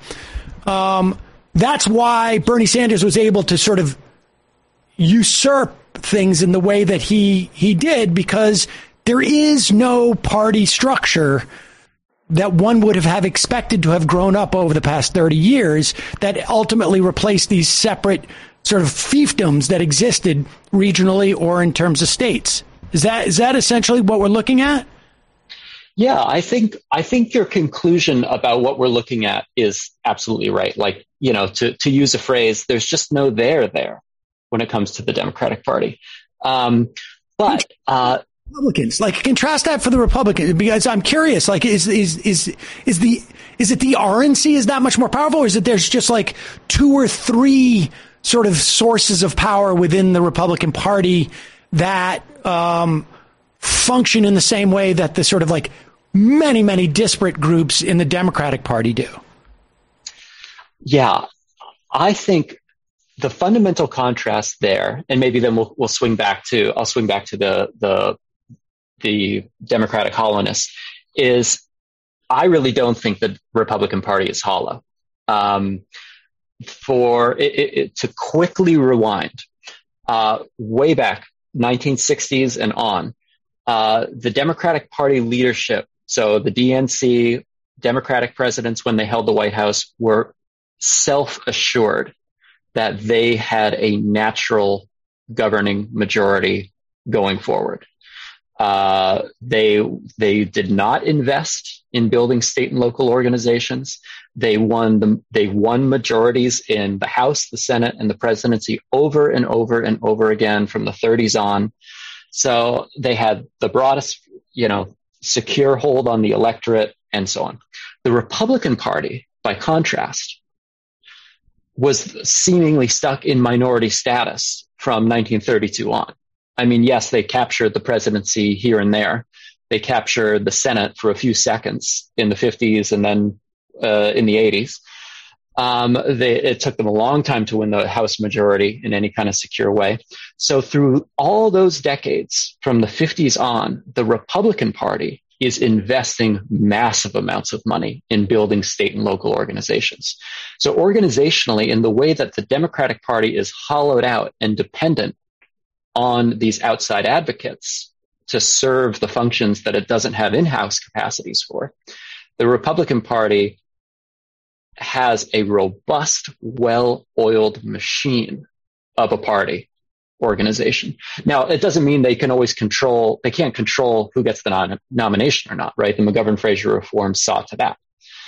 That's why Bernie Sanders was able to sort of usurp things in the way that he did, because there is no party structure that one would have expected to have grown up over the past 30 years that ultimately replaced these separate sort of fiefdoms that existed regionally or in terms of states. Is that essentially what we're looking at? Yeah, I think your conclusion about what we're looking at is absolutely right. Like, to use a phrase, there's just no there when it comes to the Democratic Party. But Republicans, like, contrast that for the Republicans, because I'm curious, like, is it the RNC is that much more powerful, or is it there's just like two or three sort of sources of power within the Republican Party that function in the same way that the sort of like many, many disparate groups in the Democratic Party do? Yeah, I think the fundamental contrast there, and maybe then I'll swing back to the the Democratic hollowness is I really don't think the Republican Party is hollow. To quickly rewind, way back 1960s and on, the Democratic Party leadership, so the DNC, Democratic presidents when they held the White House, were self-assured that they had a natural governing majority going forward. They did not invest in building state and local organizations. They won majorities in the House, the Senate, and the presidency over and over and over again from the 30s on. So they had the broadest, secure hold on the electorate and so on. The Republican Party, by contrast, was seemingly stuck in minority status from 1932 on. I mean, yes, they captured the presidency here and there. They captured the Senate for a few seconds in the 50s and then in the 80s. It took them a long time to win the House majority in any kind of secure way. So through all those decades, from the 50s on, the Republican Party is investing massive amounts of money in building state and local organizations. So organizationally, in the way that the Democratic Party is hollowed out and dependent on these outside advocates to serve the functions that it doesn't have in-house capacities for, the Republican Party has a robust, well-oiled machine of a party organization. Now, it doesn't mean they can't control who gets the nomination or not, right? The McGovern-Fraser reform saw to that.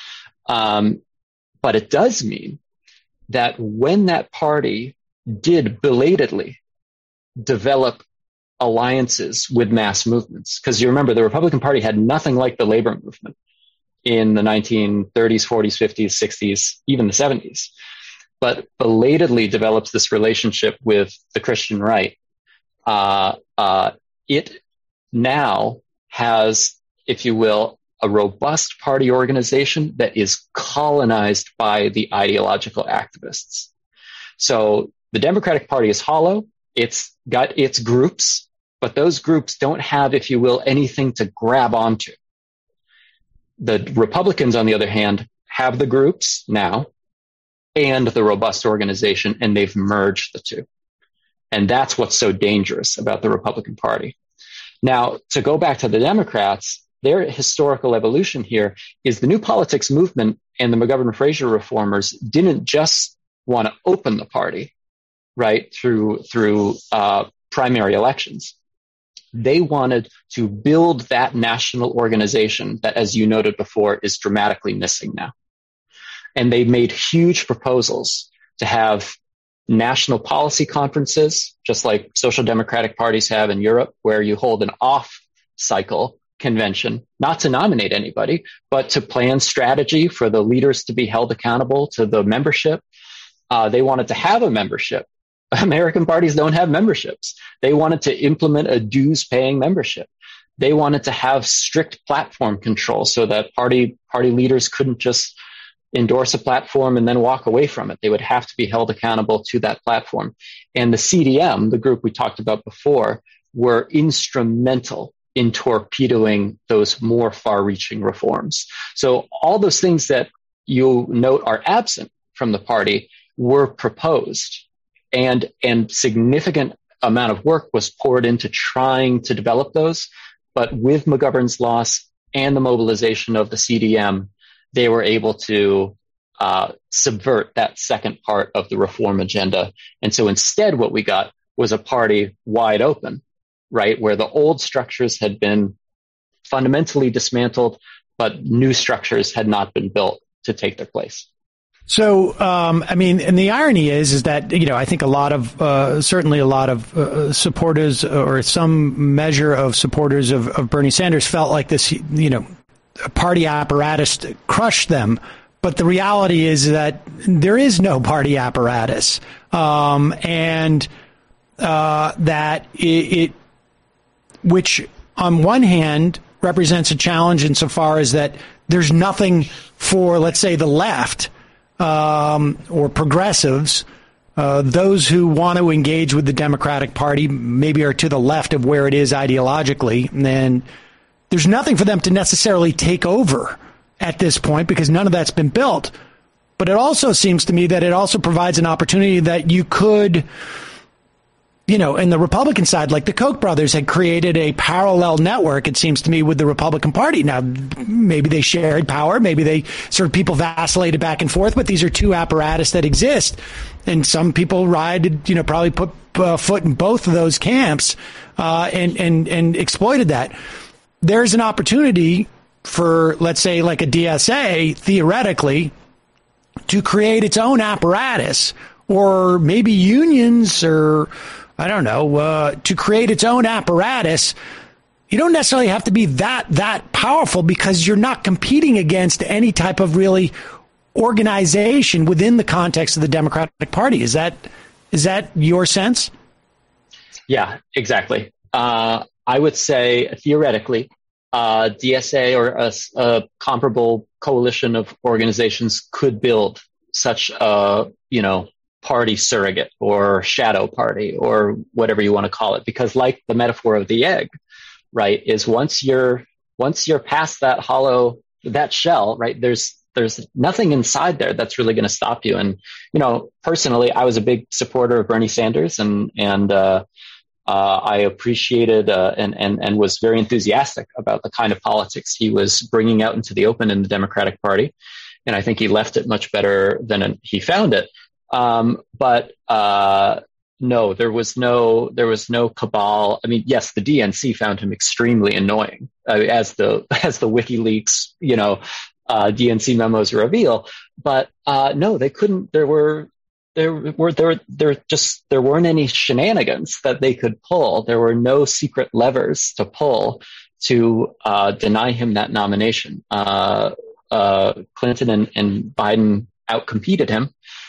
But it does mean that when that party did belatedly develop alliances with mass movements, because you remember the Republican Party had nothing like the labor movement in the 1930s, 40s, 50s, 60s, even the 70s, but belatedly develops this relationship with the Christian right. It now has, if you will, a robust party organization that is colonized by the ideological activists. So the Democratic Party is hollow. It's got its groups, but those groups don't have, if you will, anything to grab onto. The Republicans, on the other hand, have the groups now and the robust organization, and they've merged the two. And that's what's so dangerous about the Republican Party. Now, to go back to the Democrats, their historical evolution here is the New Politics movement and the McGovern-Fraser reformers didn't just want to open the party, right, through primary elections. They wanted to build that national organization that, as you noted before, is dramatically missing now. And they made huge proposals to have national policy conferences, just like social democratic parties have in Europe, where you hold an off-cycle convention, not to nominate anybody, but to plan strategy for the leaders to be held accountable to the membership. They wanted to have a membership. American parties don't have memberships. They wanted to implement a dues-paying membership. They wanted to have strict platform control so that party leaders couldn't just endorse a platform and then walk away from it. They would have to be held accountable to that platform. And the CDM, the group we talked about before, were instrumental in torpedoing those more far-reaching reforms. So all those things that you note are absent from the party were proposed, and significant amount of work was poured into trying to develop those. But with McGovern's loss and the mobilization of the CDM, they were able to subvert that second part of the reform agenda. And so instead what we got was a party wide open, right, where the old structures had been fundamentally dismantled, but new structures had not been built to take their place. So, and the irony is that, I think certainly a lot of supporters, or some measure of supporters of Bernie Sanders, felt like this, party apparatus crushed them. But the reality is that there is no party apparatus, and that it, which on one hand represents a challenge insofar as that there's nothing for, let's say, the left or progressives those who want to engage with the Democratic Party maybe are to the left of where it is ideologically, and there's nothing for them to necessarily take over at this point because none of that's been built. But it also seems to me that it also provides an opportunity that you could, in the Republican side, like the Koch brothers had created a parallel network, it seems to me, with the Republican Party. Now, maybe they shared power. Maybe they sort of people vacillated back and forth, but these are two apparatus that exist. And some people probably put foot in both of those camps and exploited that. There's an opportunity for, let's say, like a DSA, theoretically, to create its own apparatus, or maybe unions, or I don't know, to create its own apparatus. You don't necessarily have to be that powerful because you're not competing against any type of really organization within the context of the Democratic Party. Is that your sense? Yeah, exactly. I would say theoretically, DSA or a comparable coalition of organizations could build such a, party surrogate or shadow party or whatever you want to call it. Because like the metaphor of the egg, right, is once you're past that shell, right, there's nothing inside there that's really going to stop you. And, personally, I was a big supporter of Bernie Sanders and I appreciated and was very enthusiastic about the kind of politics he was bringing out into the open in the Democratic Party. And I think he left it much better than he found it. But no, there was no cabal. I mean, yes, the DNC found him extremely annoying, as the WikiLeaks, DNC memos reveal. But no, they couldn't. There weren't any shenanigans that they could pull. There were no secret levers to pull to deny him that nomination. Clinton and Biden outcompeted him.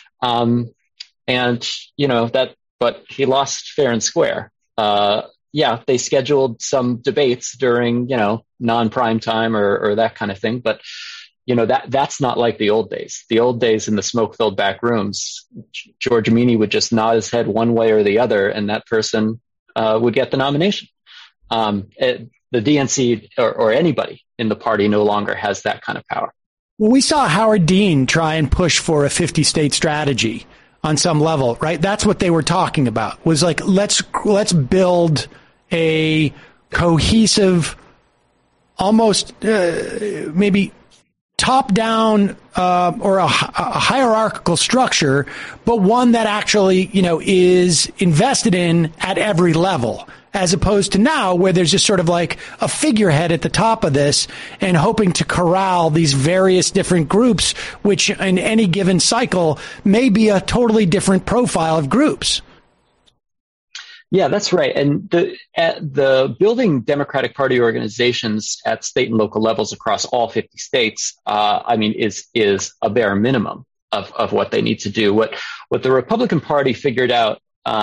But he lost fair and square. They scheduled some debates during, non-prime time or that kind of thing. But, that's not like the old days. The old days in the smoke-filled back rooms, George Meany would just nod his head one way or the other, and that person would get the nomination. The DNC or anybody in the party no longer has that kind of power. Well, we saw Howard Dean try and push for a 50-state strategy on some level, right? That's what they were talking about, was like, let's build a cohesive, almost maybe top-down or a hierarchical structure, but one that actually, is invested in at every level, as opposed to now where there's just sort of like a figurehead at the top of this and hoping to corral these various different groups, which in any given cycle may be a totally different profile of groups. Yeah, that's right. And the building Democratic Party organizations at state and local levels across all 50 states, is a bare minimum of what they need to do. What the Republican Party figured out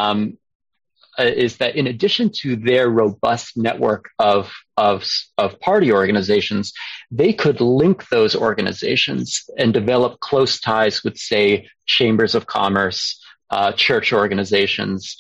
is that in addition to their robust network of party organizations, they could link those organizations and develop close ties with, say, chambers of commerce, church organizations,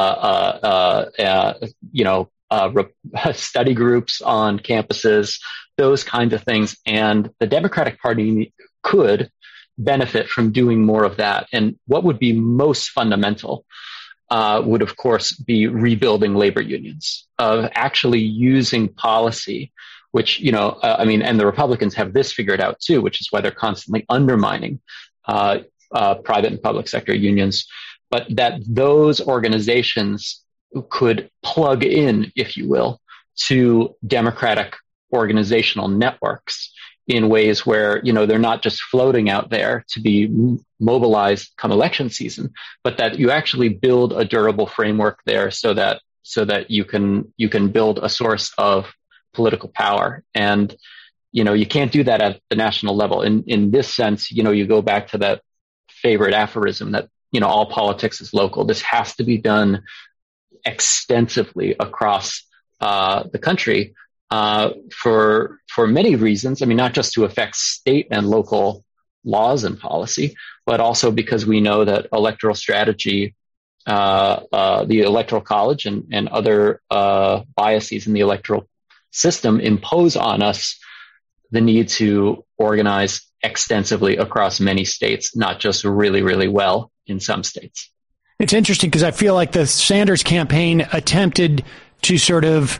study groups on campuses, those kinds of things. And the Democratic Party could benefit from doing more of that. And what would be most fundamental would, of course, be rebuilding labor unions, of actually using policy, which, and the Republicans have this figured out too, which is why they're constantly undermining private and public sector unions, but that those organizations could plug in, if you will, to Democratic organizational networks in ways where, they're not just floating out there to be mobilized come election season, but that you actually build a durable framework there so that you can build a source of political power. And, you can't do that at the national level. In this sense, you go back to that favorite aphorism that, all politics is local. This has to be done extensively across the country for many reasons. Not just to affect state and local laws and policy, but also because we know that electoral strategy, the Electoral College and other biases in the electoral system impose on us the need to organize extensively across many states, not just really, really well in some states. It's interesting because I feel like the Sanders campaign attempted to sort of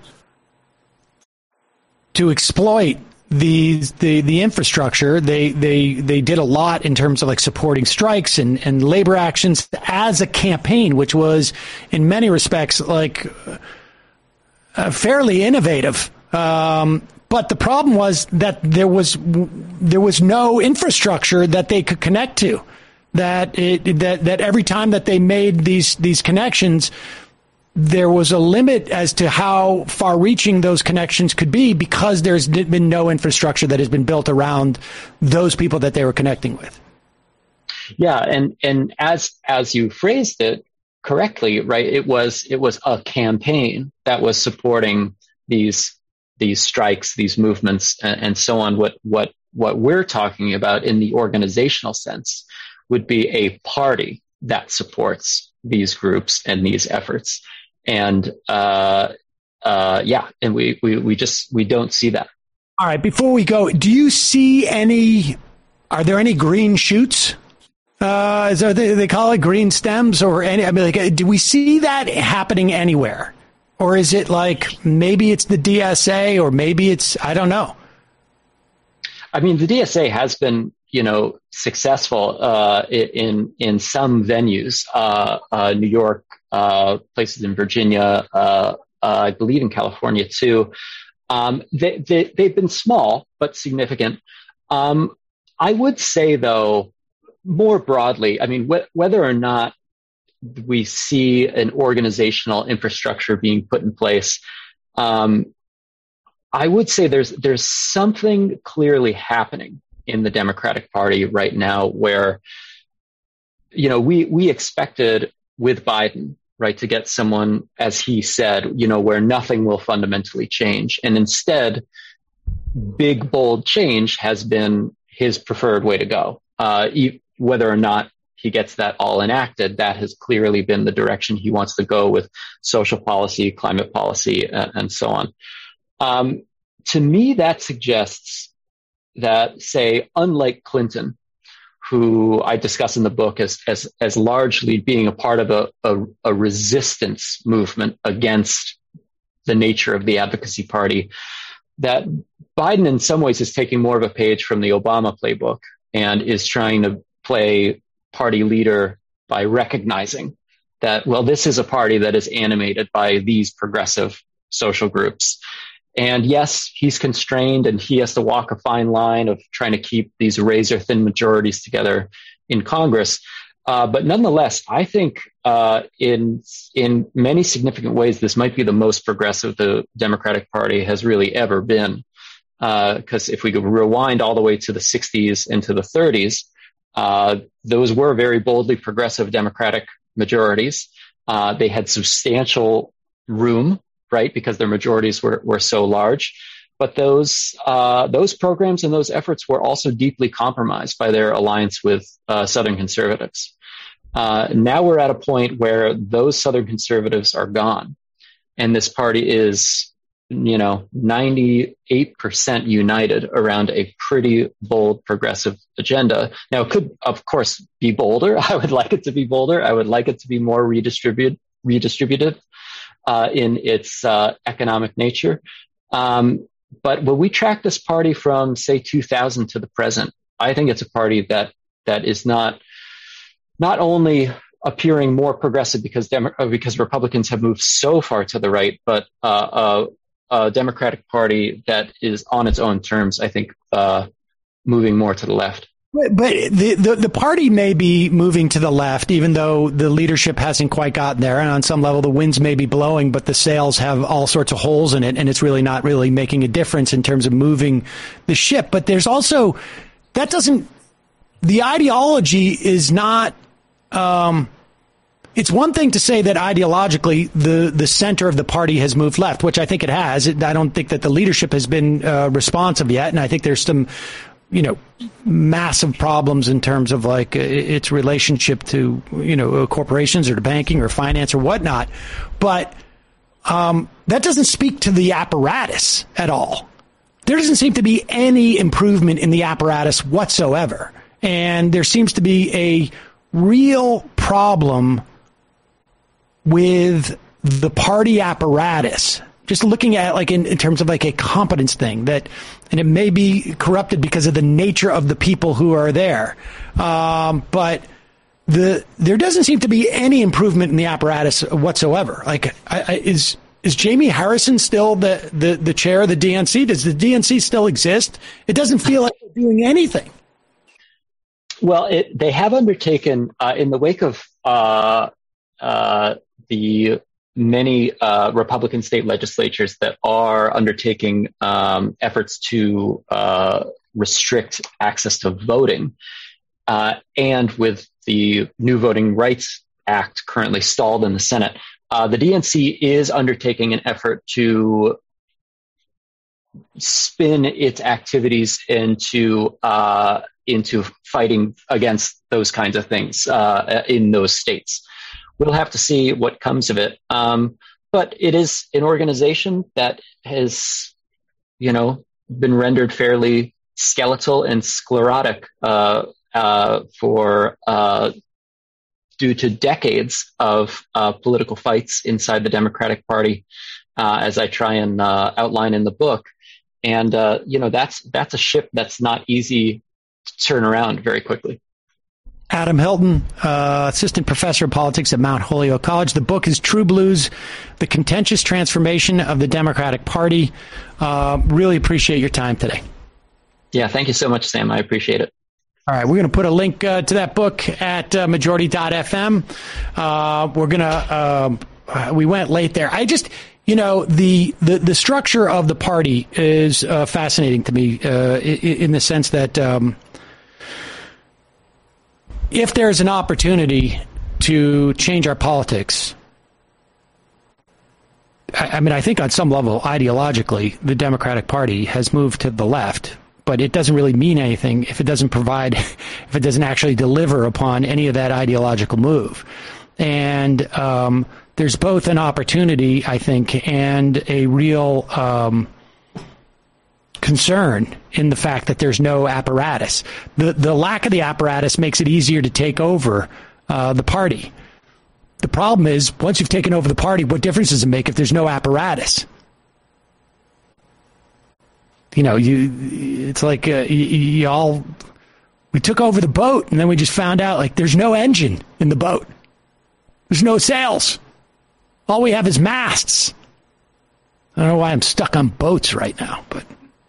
to exploit the infrastructure. They did a lot in terms of like supporting strikes and labor actions as a campaign, which was in many respects like fairly innovative. But the problem was that there was no infrastructure that they could connect to. That every time that they made these connections, there was a limit as to how far-reaching those connections could be because there's been no infrastructure that has been built around those people that they were connecting with. Yeah, and as you phrased it correctly, right? It was a campaign that was supporting these strikes, these movements, and so on. What we're talking about in the organizational sense would be a party that supports these groups and these efforts. And and we don't see that. All right, before we go, do you see are there any green shoots? They call it green stems or any, I mean, like, do we see that happening anywhere? Or is it like, maybe it's the DSA or maybe it's, I don't know. I mean, the DSA has been, successful, in some venues, New York, places in Virginia, I believe in California too. They've been small, but significant. I would say though, more broadly, I mean, whether or not we see an organizational infrastructure being put in place, I would say there's something clearly happening in the Democratic Party right now where, we expected with Biden, right, to get someone, as he said, where nothing will fundamentally change. And instead, big, bold change has been his preferred way to go. Whether or not he gets that all enacted, that has clearly been the direction he wants to go with social policy, climate policy, and so on. To me, that suggests that, say, unlike Clinton, who I discuss in the book as largely being a part of a resistance movement against the nature of the advocacy party, that Biden in some ways is taking more of a page from the Obama playbook and is trying to play party leader by recognizing that, well, this is a party that is animated by these progressive social groups. And yes, he's constrained and he has to walk a fine line of trying to keep these razor thin majorities together in Congress. But nonetheless, I think in many significant ways, this might be the most progressive the Democratic Party has really ever been. Because if we could rewind all the way to the 60s and to the 30s, those were very boldly progressive Democratic majorities. They had substantial room, right, because their majorities were so large. But those programs and those efforts were also deeply compromised by their alliance with Southern conservatives. Now we're at a point where those Southern conservatives are gone, and this party is, 98% united around a pretty bold progressive agenda. Now, it could, of course, be bolder. I would like it to be bolder. I would like it to be more redistributive in its economic nature. But when we track this party from, say, 2000 to the present, I think it's a party that is not only appearing more progressive because Republicans have moved so far to the right, but a Democratic Party that is on its own terms, I think, moving more to the left. But the party may be moving to the left, even though the leadership hasn't quite gotten there. And on some level, the winds may be blowing, but the sails have all sorts of holes in it. And it's really not really making a difference in terms of moving the ship. But there's also, the ideology is not, it's one thing to say that ideologically the center of the party has moved left, which I think it has. I don't think that the leadership has been responsive yet. And I think there's some massive problems in terms of like its relationship to, corporations or to banking or finance or whatnot. But that doesn't speak to the apparatus at all. There doesn't seem to be any improvement in the apparatus whatsoever. And there seems to be a real problem with the party apparatus. Just looking at like in terms of like a competence thing and it may be corrupted because of the nature of the people who are there. But there doesn't seem to be any improvement in the apparatus whatsoever. Like, is Jamie Harrison still the chair of the DNC? Does the DNC still exist? It doesn't feel like they're doing anything. Well, they have undertaken in the wake of the many Republican state legislatures that are undertaking efforts to restrict access to voting, and with the new Voting Rights Act currently stalled in the Senate, the DNC is undertaking an effort to spin its activities into fighting against those kinds of things in those states. We'll have to see what comes of it. But it is an organization that has, been rendered fairly skeletal and sclerotic due to decades of political fights inside the Democratic Party, as I try and outline in the book. And that's a ship that's not easy to turn around very quickly. Adam Hilton, assistant professor of politics at Mount Holyoke College. The book is True Blues, The Contentious Transformation of the Democratic Party. Really appreciate your time today. Yeah, thank you so much, Sam. I appreciate it. All right, we're going to put a link to that book at majority.fm. We're going to, we went late there. I just, the structure of the party is fascinating to me in the sense that if there's an opportunity to change our politics, I think on some level, ideologically, the Democratic Party has moved to the left, but it doesn't really mean anything if it doesn't actually deliver upon any of that ideological move. And there's both an opportunity, I think, and a real concern in the fact that there's no apparatus. The lack of the apparatus makes it easier to take over the party. The problem is, once you've taken over the party, what difference does it make if there's no apparatus? It's like we took over the boat, and then we just found out, like, there's no engine in the boat. There's no sails. All we have is masts. I don't know why I'm stuck on boats right now, but...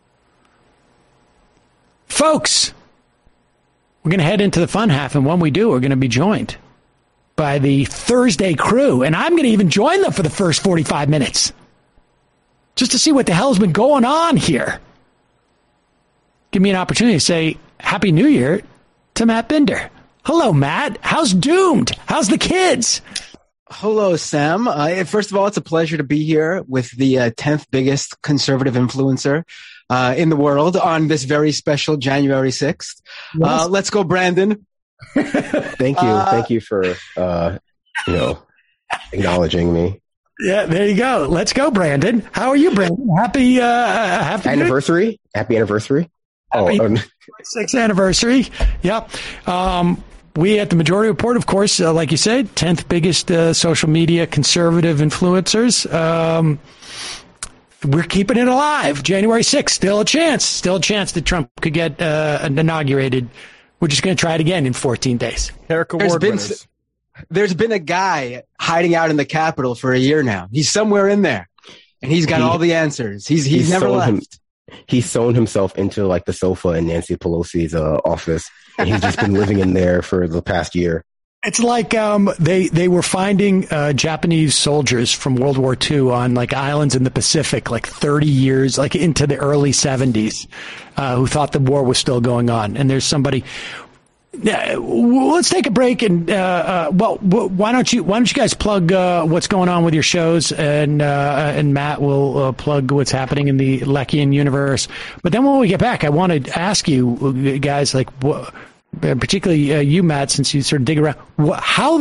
Folks, we're going to head into the fun half, and when we do, we're going to be joined by the Thursday crew, and I'm going to even join them for the first 45 minutes, just to see what the hell's been going on here. Give me an opportunity to say Happy New Year to Matt Binder. Hello, Matt. How's Doomed? How's the kids? Hello, Sam. First of all, it's a pleasure to be here with the 10th biggest conservative influencer in the world on this very special January 6th. Yes. Let's go, Brandon. Thank you. Thank you for, acknowledging me. Yeah, there you go. Let's go, Brandon. How are you, Brandon? Happy anniversary. Happy anniversary. Happy 6th anniversary. Yep. We at the Majority Report, of course, like you said, 10th biggest social media conservative influencers. We're keeping it alive. January 6th, still a chance that Trump could get inaugurated. We're just going to try it again in 14 days. There's been a guy hiding out in the Capitol for a year now. He's somewhere in there, and he's got all the answers. He's never left. He's sewn himself into like the sofa in Nancy Pelosi's office, and he's just been living in there for the past year. It's like they were finding Japanese soldiers from World War II on like islands in the Pacific, like 30 years, like into the early 70s, who thought the war was still going on. And there's somebody. let's take a break and why don't you guys plug what's going on with your shows, and Matt will plug what's happening in the Leckian universe. But then when we get back, I want to ask you guys, like, particularly you, Matt, since you sort of dig around, how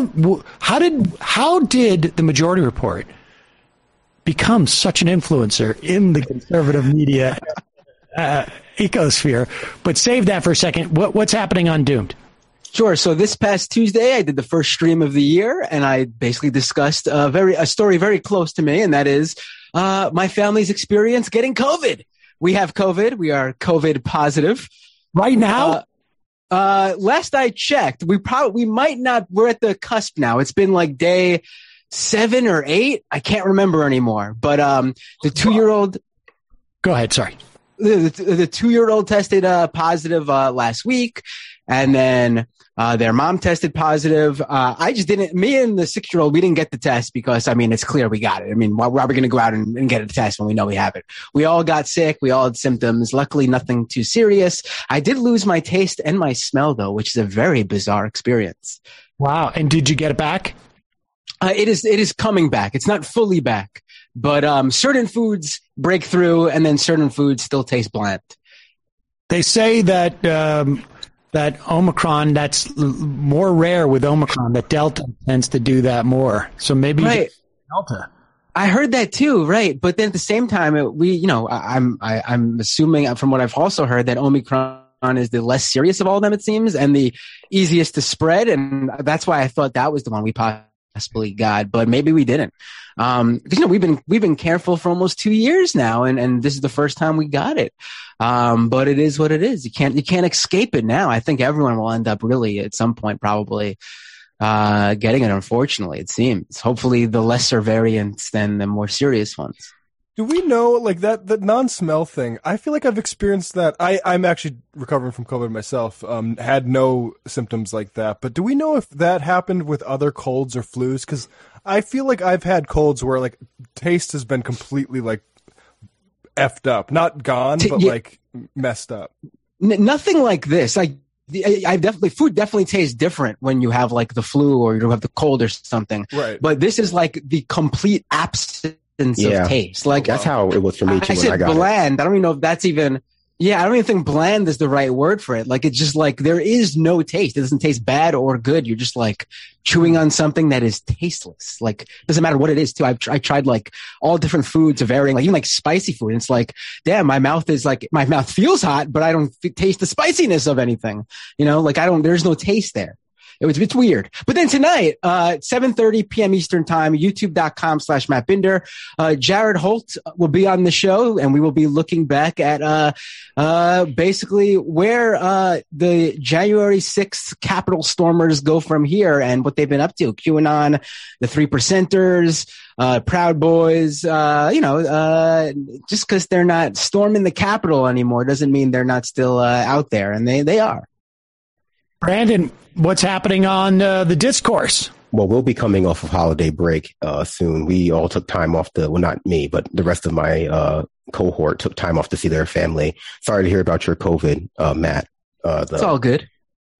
did the Majority Report become such an influencer in the conservative media ecosphere? But save that for a second. What's happening on Doomed? Sure. So this past Tuesday, I did the first stream of the year, and I basically discussed a story very close to me, and that is my family's experience getting COVID. We have COVID. We are COVID positive right now. Last I checked, we might not. We're at the cusp now. It's been like day 7 or 8. I can't remember anymore. But the 2-year-old. Go ahead. Sorry. The 2-year-old tested positive last week, and then their mom tested positive. I just didn't. Me and the 6-year-old, we didn't get the test because, I mean, it's clear we got it. I mean, why are we going to go out and get a test when we know we have it? We all got sick. We all had symptoms. Luckily, nothing too serious. I did lose my taste and my smell, though, which is a very bizarre experience. Wow! And did you get it back? It is coming back. It's not fully back, but certain foods break through, and then certain foods still taste bland. They say that that Omicron, that's more rare with Omicron. That Delta tends to do that more. So maybe right. Delta. I heard that too, right? But then at the same time, I'm assuming from what I've also heard that Omicron is the less serious of all of them, it seems, and the easiest to spread, and that's why I thought that was the one we possibly got, but maybe we didn't. Because we've been careful for almost 2 years now, and this is the first time we got it. But it is what it is. You can't escape it now. I think everyone will end up really at some point probably getting it. Unfortunately, it seems. Hopefully, the lesser variants than the more serious ones. Do we know, like, that non-smell thing? I feel like I've experienced that. I'm actually recovering from COVID myself, had no symptoms like that. But do we know if that happened with other colds or flus? Because I feel like I've had colds where, like, taste has been completely, like, effed up. Not gone, but, like, messed up. Nothing like this. Like, food definitely tastes different when you have, like, the flu or you have the cold or something. Right. But this is, like, the complete absence of taste. Like, that's how it was for me too. I said bland. I don't even know if that's even. Yeah, I don't even think bland is the right word for it. Like, it's just like there is no taste. It doesn't taste bad or good. You're just like chewing on something that is tasteless. Like, it doesn't matter what it is too. I tried like all different foods of varying, like even like spicy food. And it's like, damn, my mouth feels hot, but I don't taste the spiciness of anything. You know, like there's no taste there. It's weird. But then tonight, 7:30 p.m. Eastern time, youtube.com/Matt Binder. Jared Holt will be on the show, and we will be looking back at basically where the January 6th Capitol stormers go from here and what they've been up to. QAnon, the 3%ers, Proud Boys, just because they're not storming the Capitol anymore doesn't mean they're not still out there, and they are. Brandon, what's happening on the discourse? Well, we'll be coming off of holiday break soon. We all took time off not me, but the rest of my cohort took time off to see their family. Sorry to hear about your COVID, Matt. It's all good.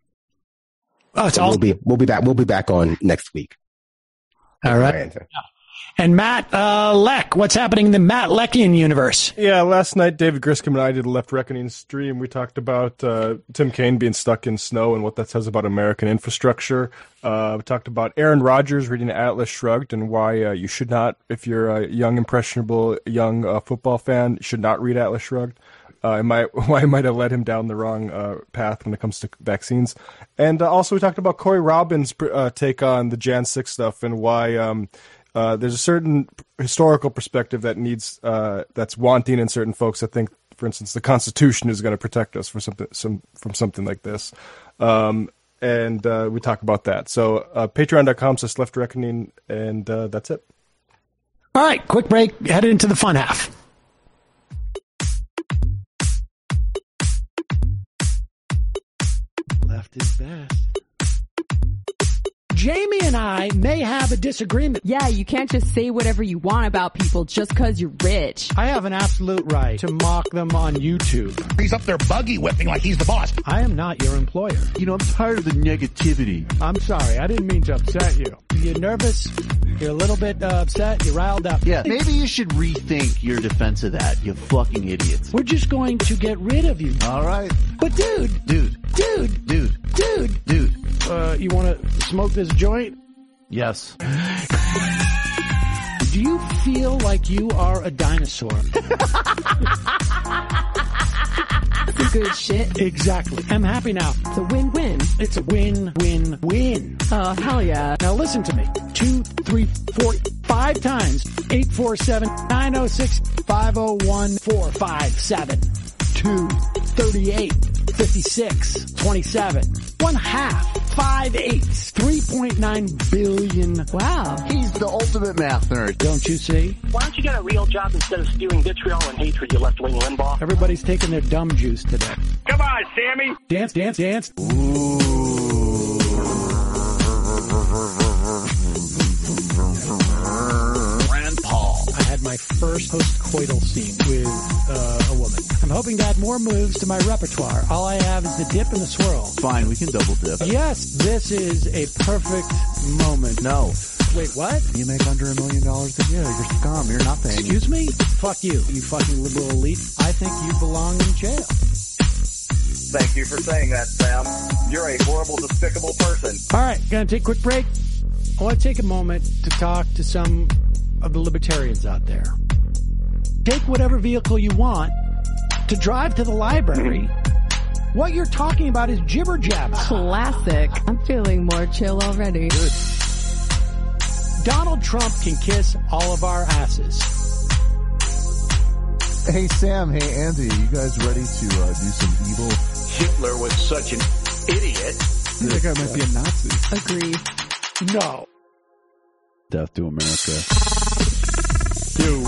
Oh, it's all. We'll be back on next week. All right. And Matt Leck, what's happening in the Matt Leckian universe? Yeah, last night David Griscom and I did a Left Reckoning stream. We talked about Tim Kaine being stuck in snow and what that says about American infrastructure. We talked about Aaron Rodgers reading Atlas Shrugged and why you should not, if you're a young, impressionable, young football fan, you should not read Atlas Shrugged. Why I might have led him down the wrong path when it comes to vaccines. And also we talked about Corey Robbins' take on the Jan 6 stuff and why there's a certain historical perspective that needs that's wanting in certain folks. I think, for instance, the Constitution is going to protect us from something like this, and we talk about that. So Patreon.com/Left Reckoning, and that's it. All right, quick break. Headed into the fun half. Left is best. Jamie and I may have a disagreement. Yeah, you can't just say whatever you want about people just because you're rich. I have an absolute right to mock them on YouTube. He's up there buggy whipping like he's the boss. I am not your employer. You know, I'm tired of the negativity. I'm sorry. I didn't mean to upset you. You're nervous? You're a little bit upset? You're riled up? Yeah, maybe you should rethink your defense of that, you fucking idiots. We're just going to get rid of you. All right. But dude, you want to smoke this joint? Yes. Do you feel like you are a dinosaur? That's good shit. Exactly. I'm happy now. It's a win-win. It's a win-win-win. Oh, hell yeah. Now listen to me. 2, 3, 4, 5 times. 847-906-501-457. 2, 38, 56, 27. 1/2. 5 eighths. 3.9 billion. Wow. He's the ultimate math nerd. Don't you see? Why don't you get a real job instead of spewing vitriol and hatred, you left-wing Limbaugh? Everybody's taking their dumb juice today. Come on, Sammy! Dance, dance, dance. Rand Paul. I had my first post-coital scene with a woman. I'm hoping to add more moves to my repertoire. All I have is the dip and the swirl. Fine, we can double dip. Yes, this is a perfect moment. No. Wait, what? You make under $1 million a year. You're scum. You're not paying. Excuse me? Fuck you, you fucking liberal elite. I think you belong in jail. Thank you for saying that, Sam. You're a horrible, despicable person. All right, gonna take a quick break. I want to take a moment to talk to some of the libertarians out there. Take whatever vehicle you want to drive to the library. What you're talking about is jibber jabs. Classic. I'm feeling more chill already. Good. Donald Trump can kiss all of our asses. Hey, Sam. Hey, Andy. You guys ready to do some evil? Hitler was such an idiot. That guy might be a Nazi. Agreed. No. Death to America. Do.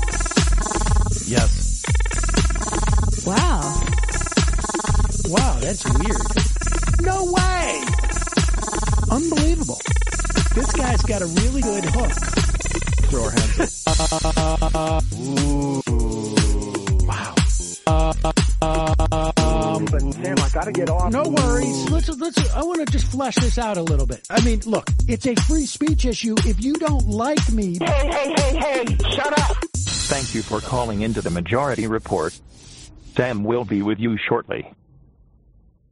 Yes. Wow. Wow, that's weird. No way! Unbelievable. This guy's got a really good hook. Throw our hands up. Ooh. Wow. But Sam, I gotta get off. No worries. Let's. I want to just flesh this out a little bit. I mean, look, it's a free speech issue. If you don't like me... Hey, shut up! Thank you for calling into the Majority Report. Sam will be with you shortly.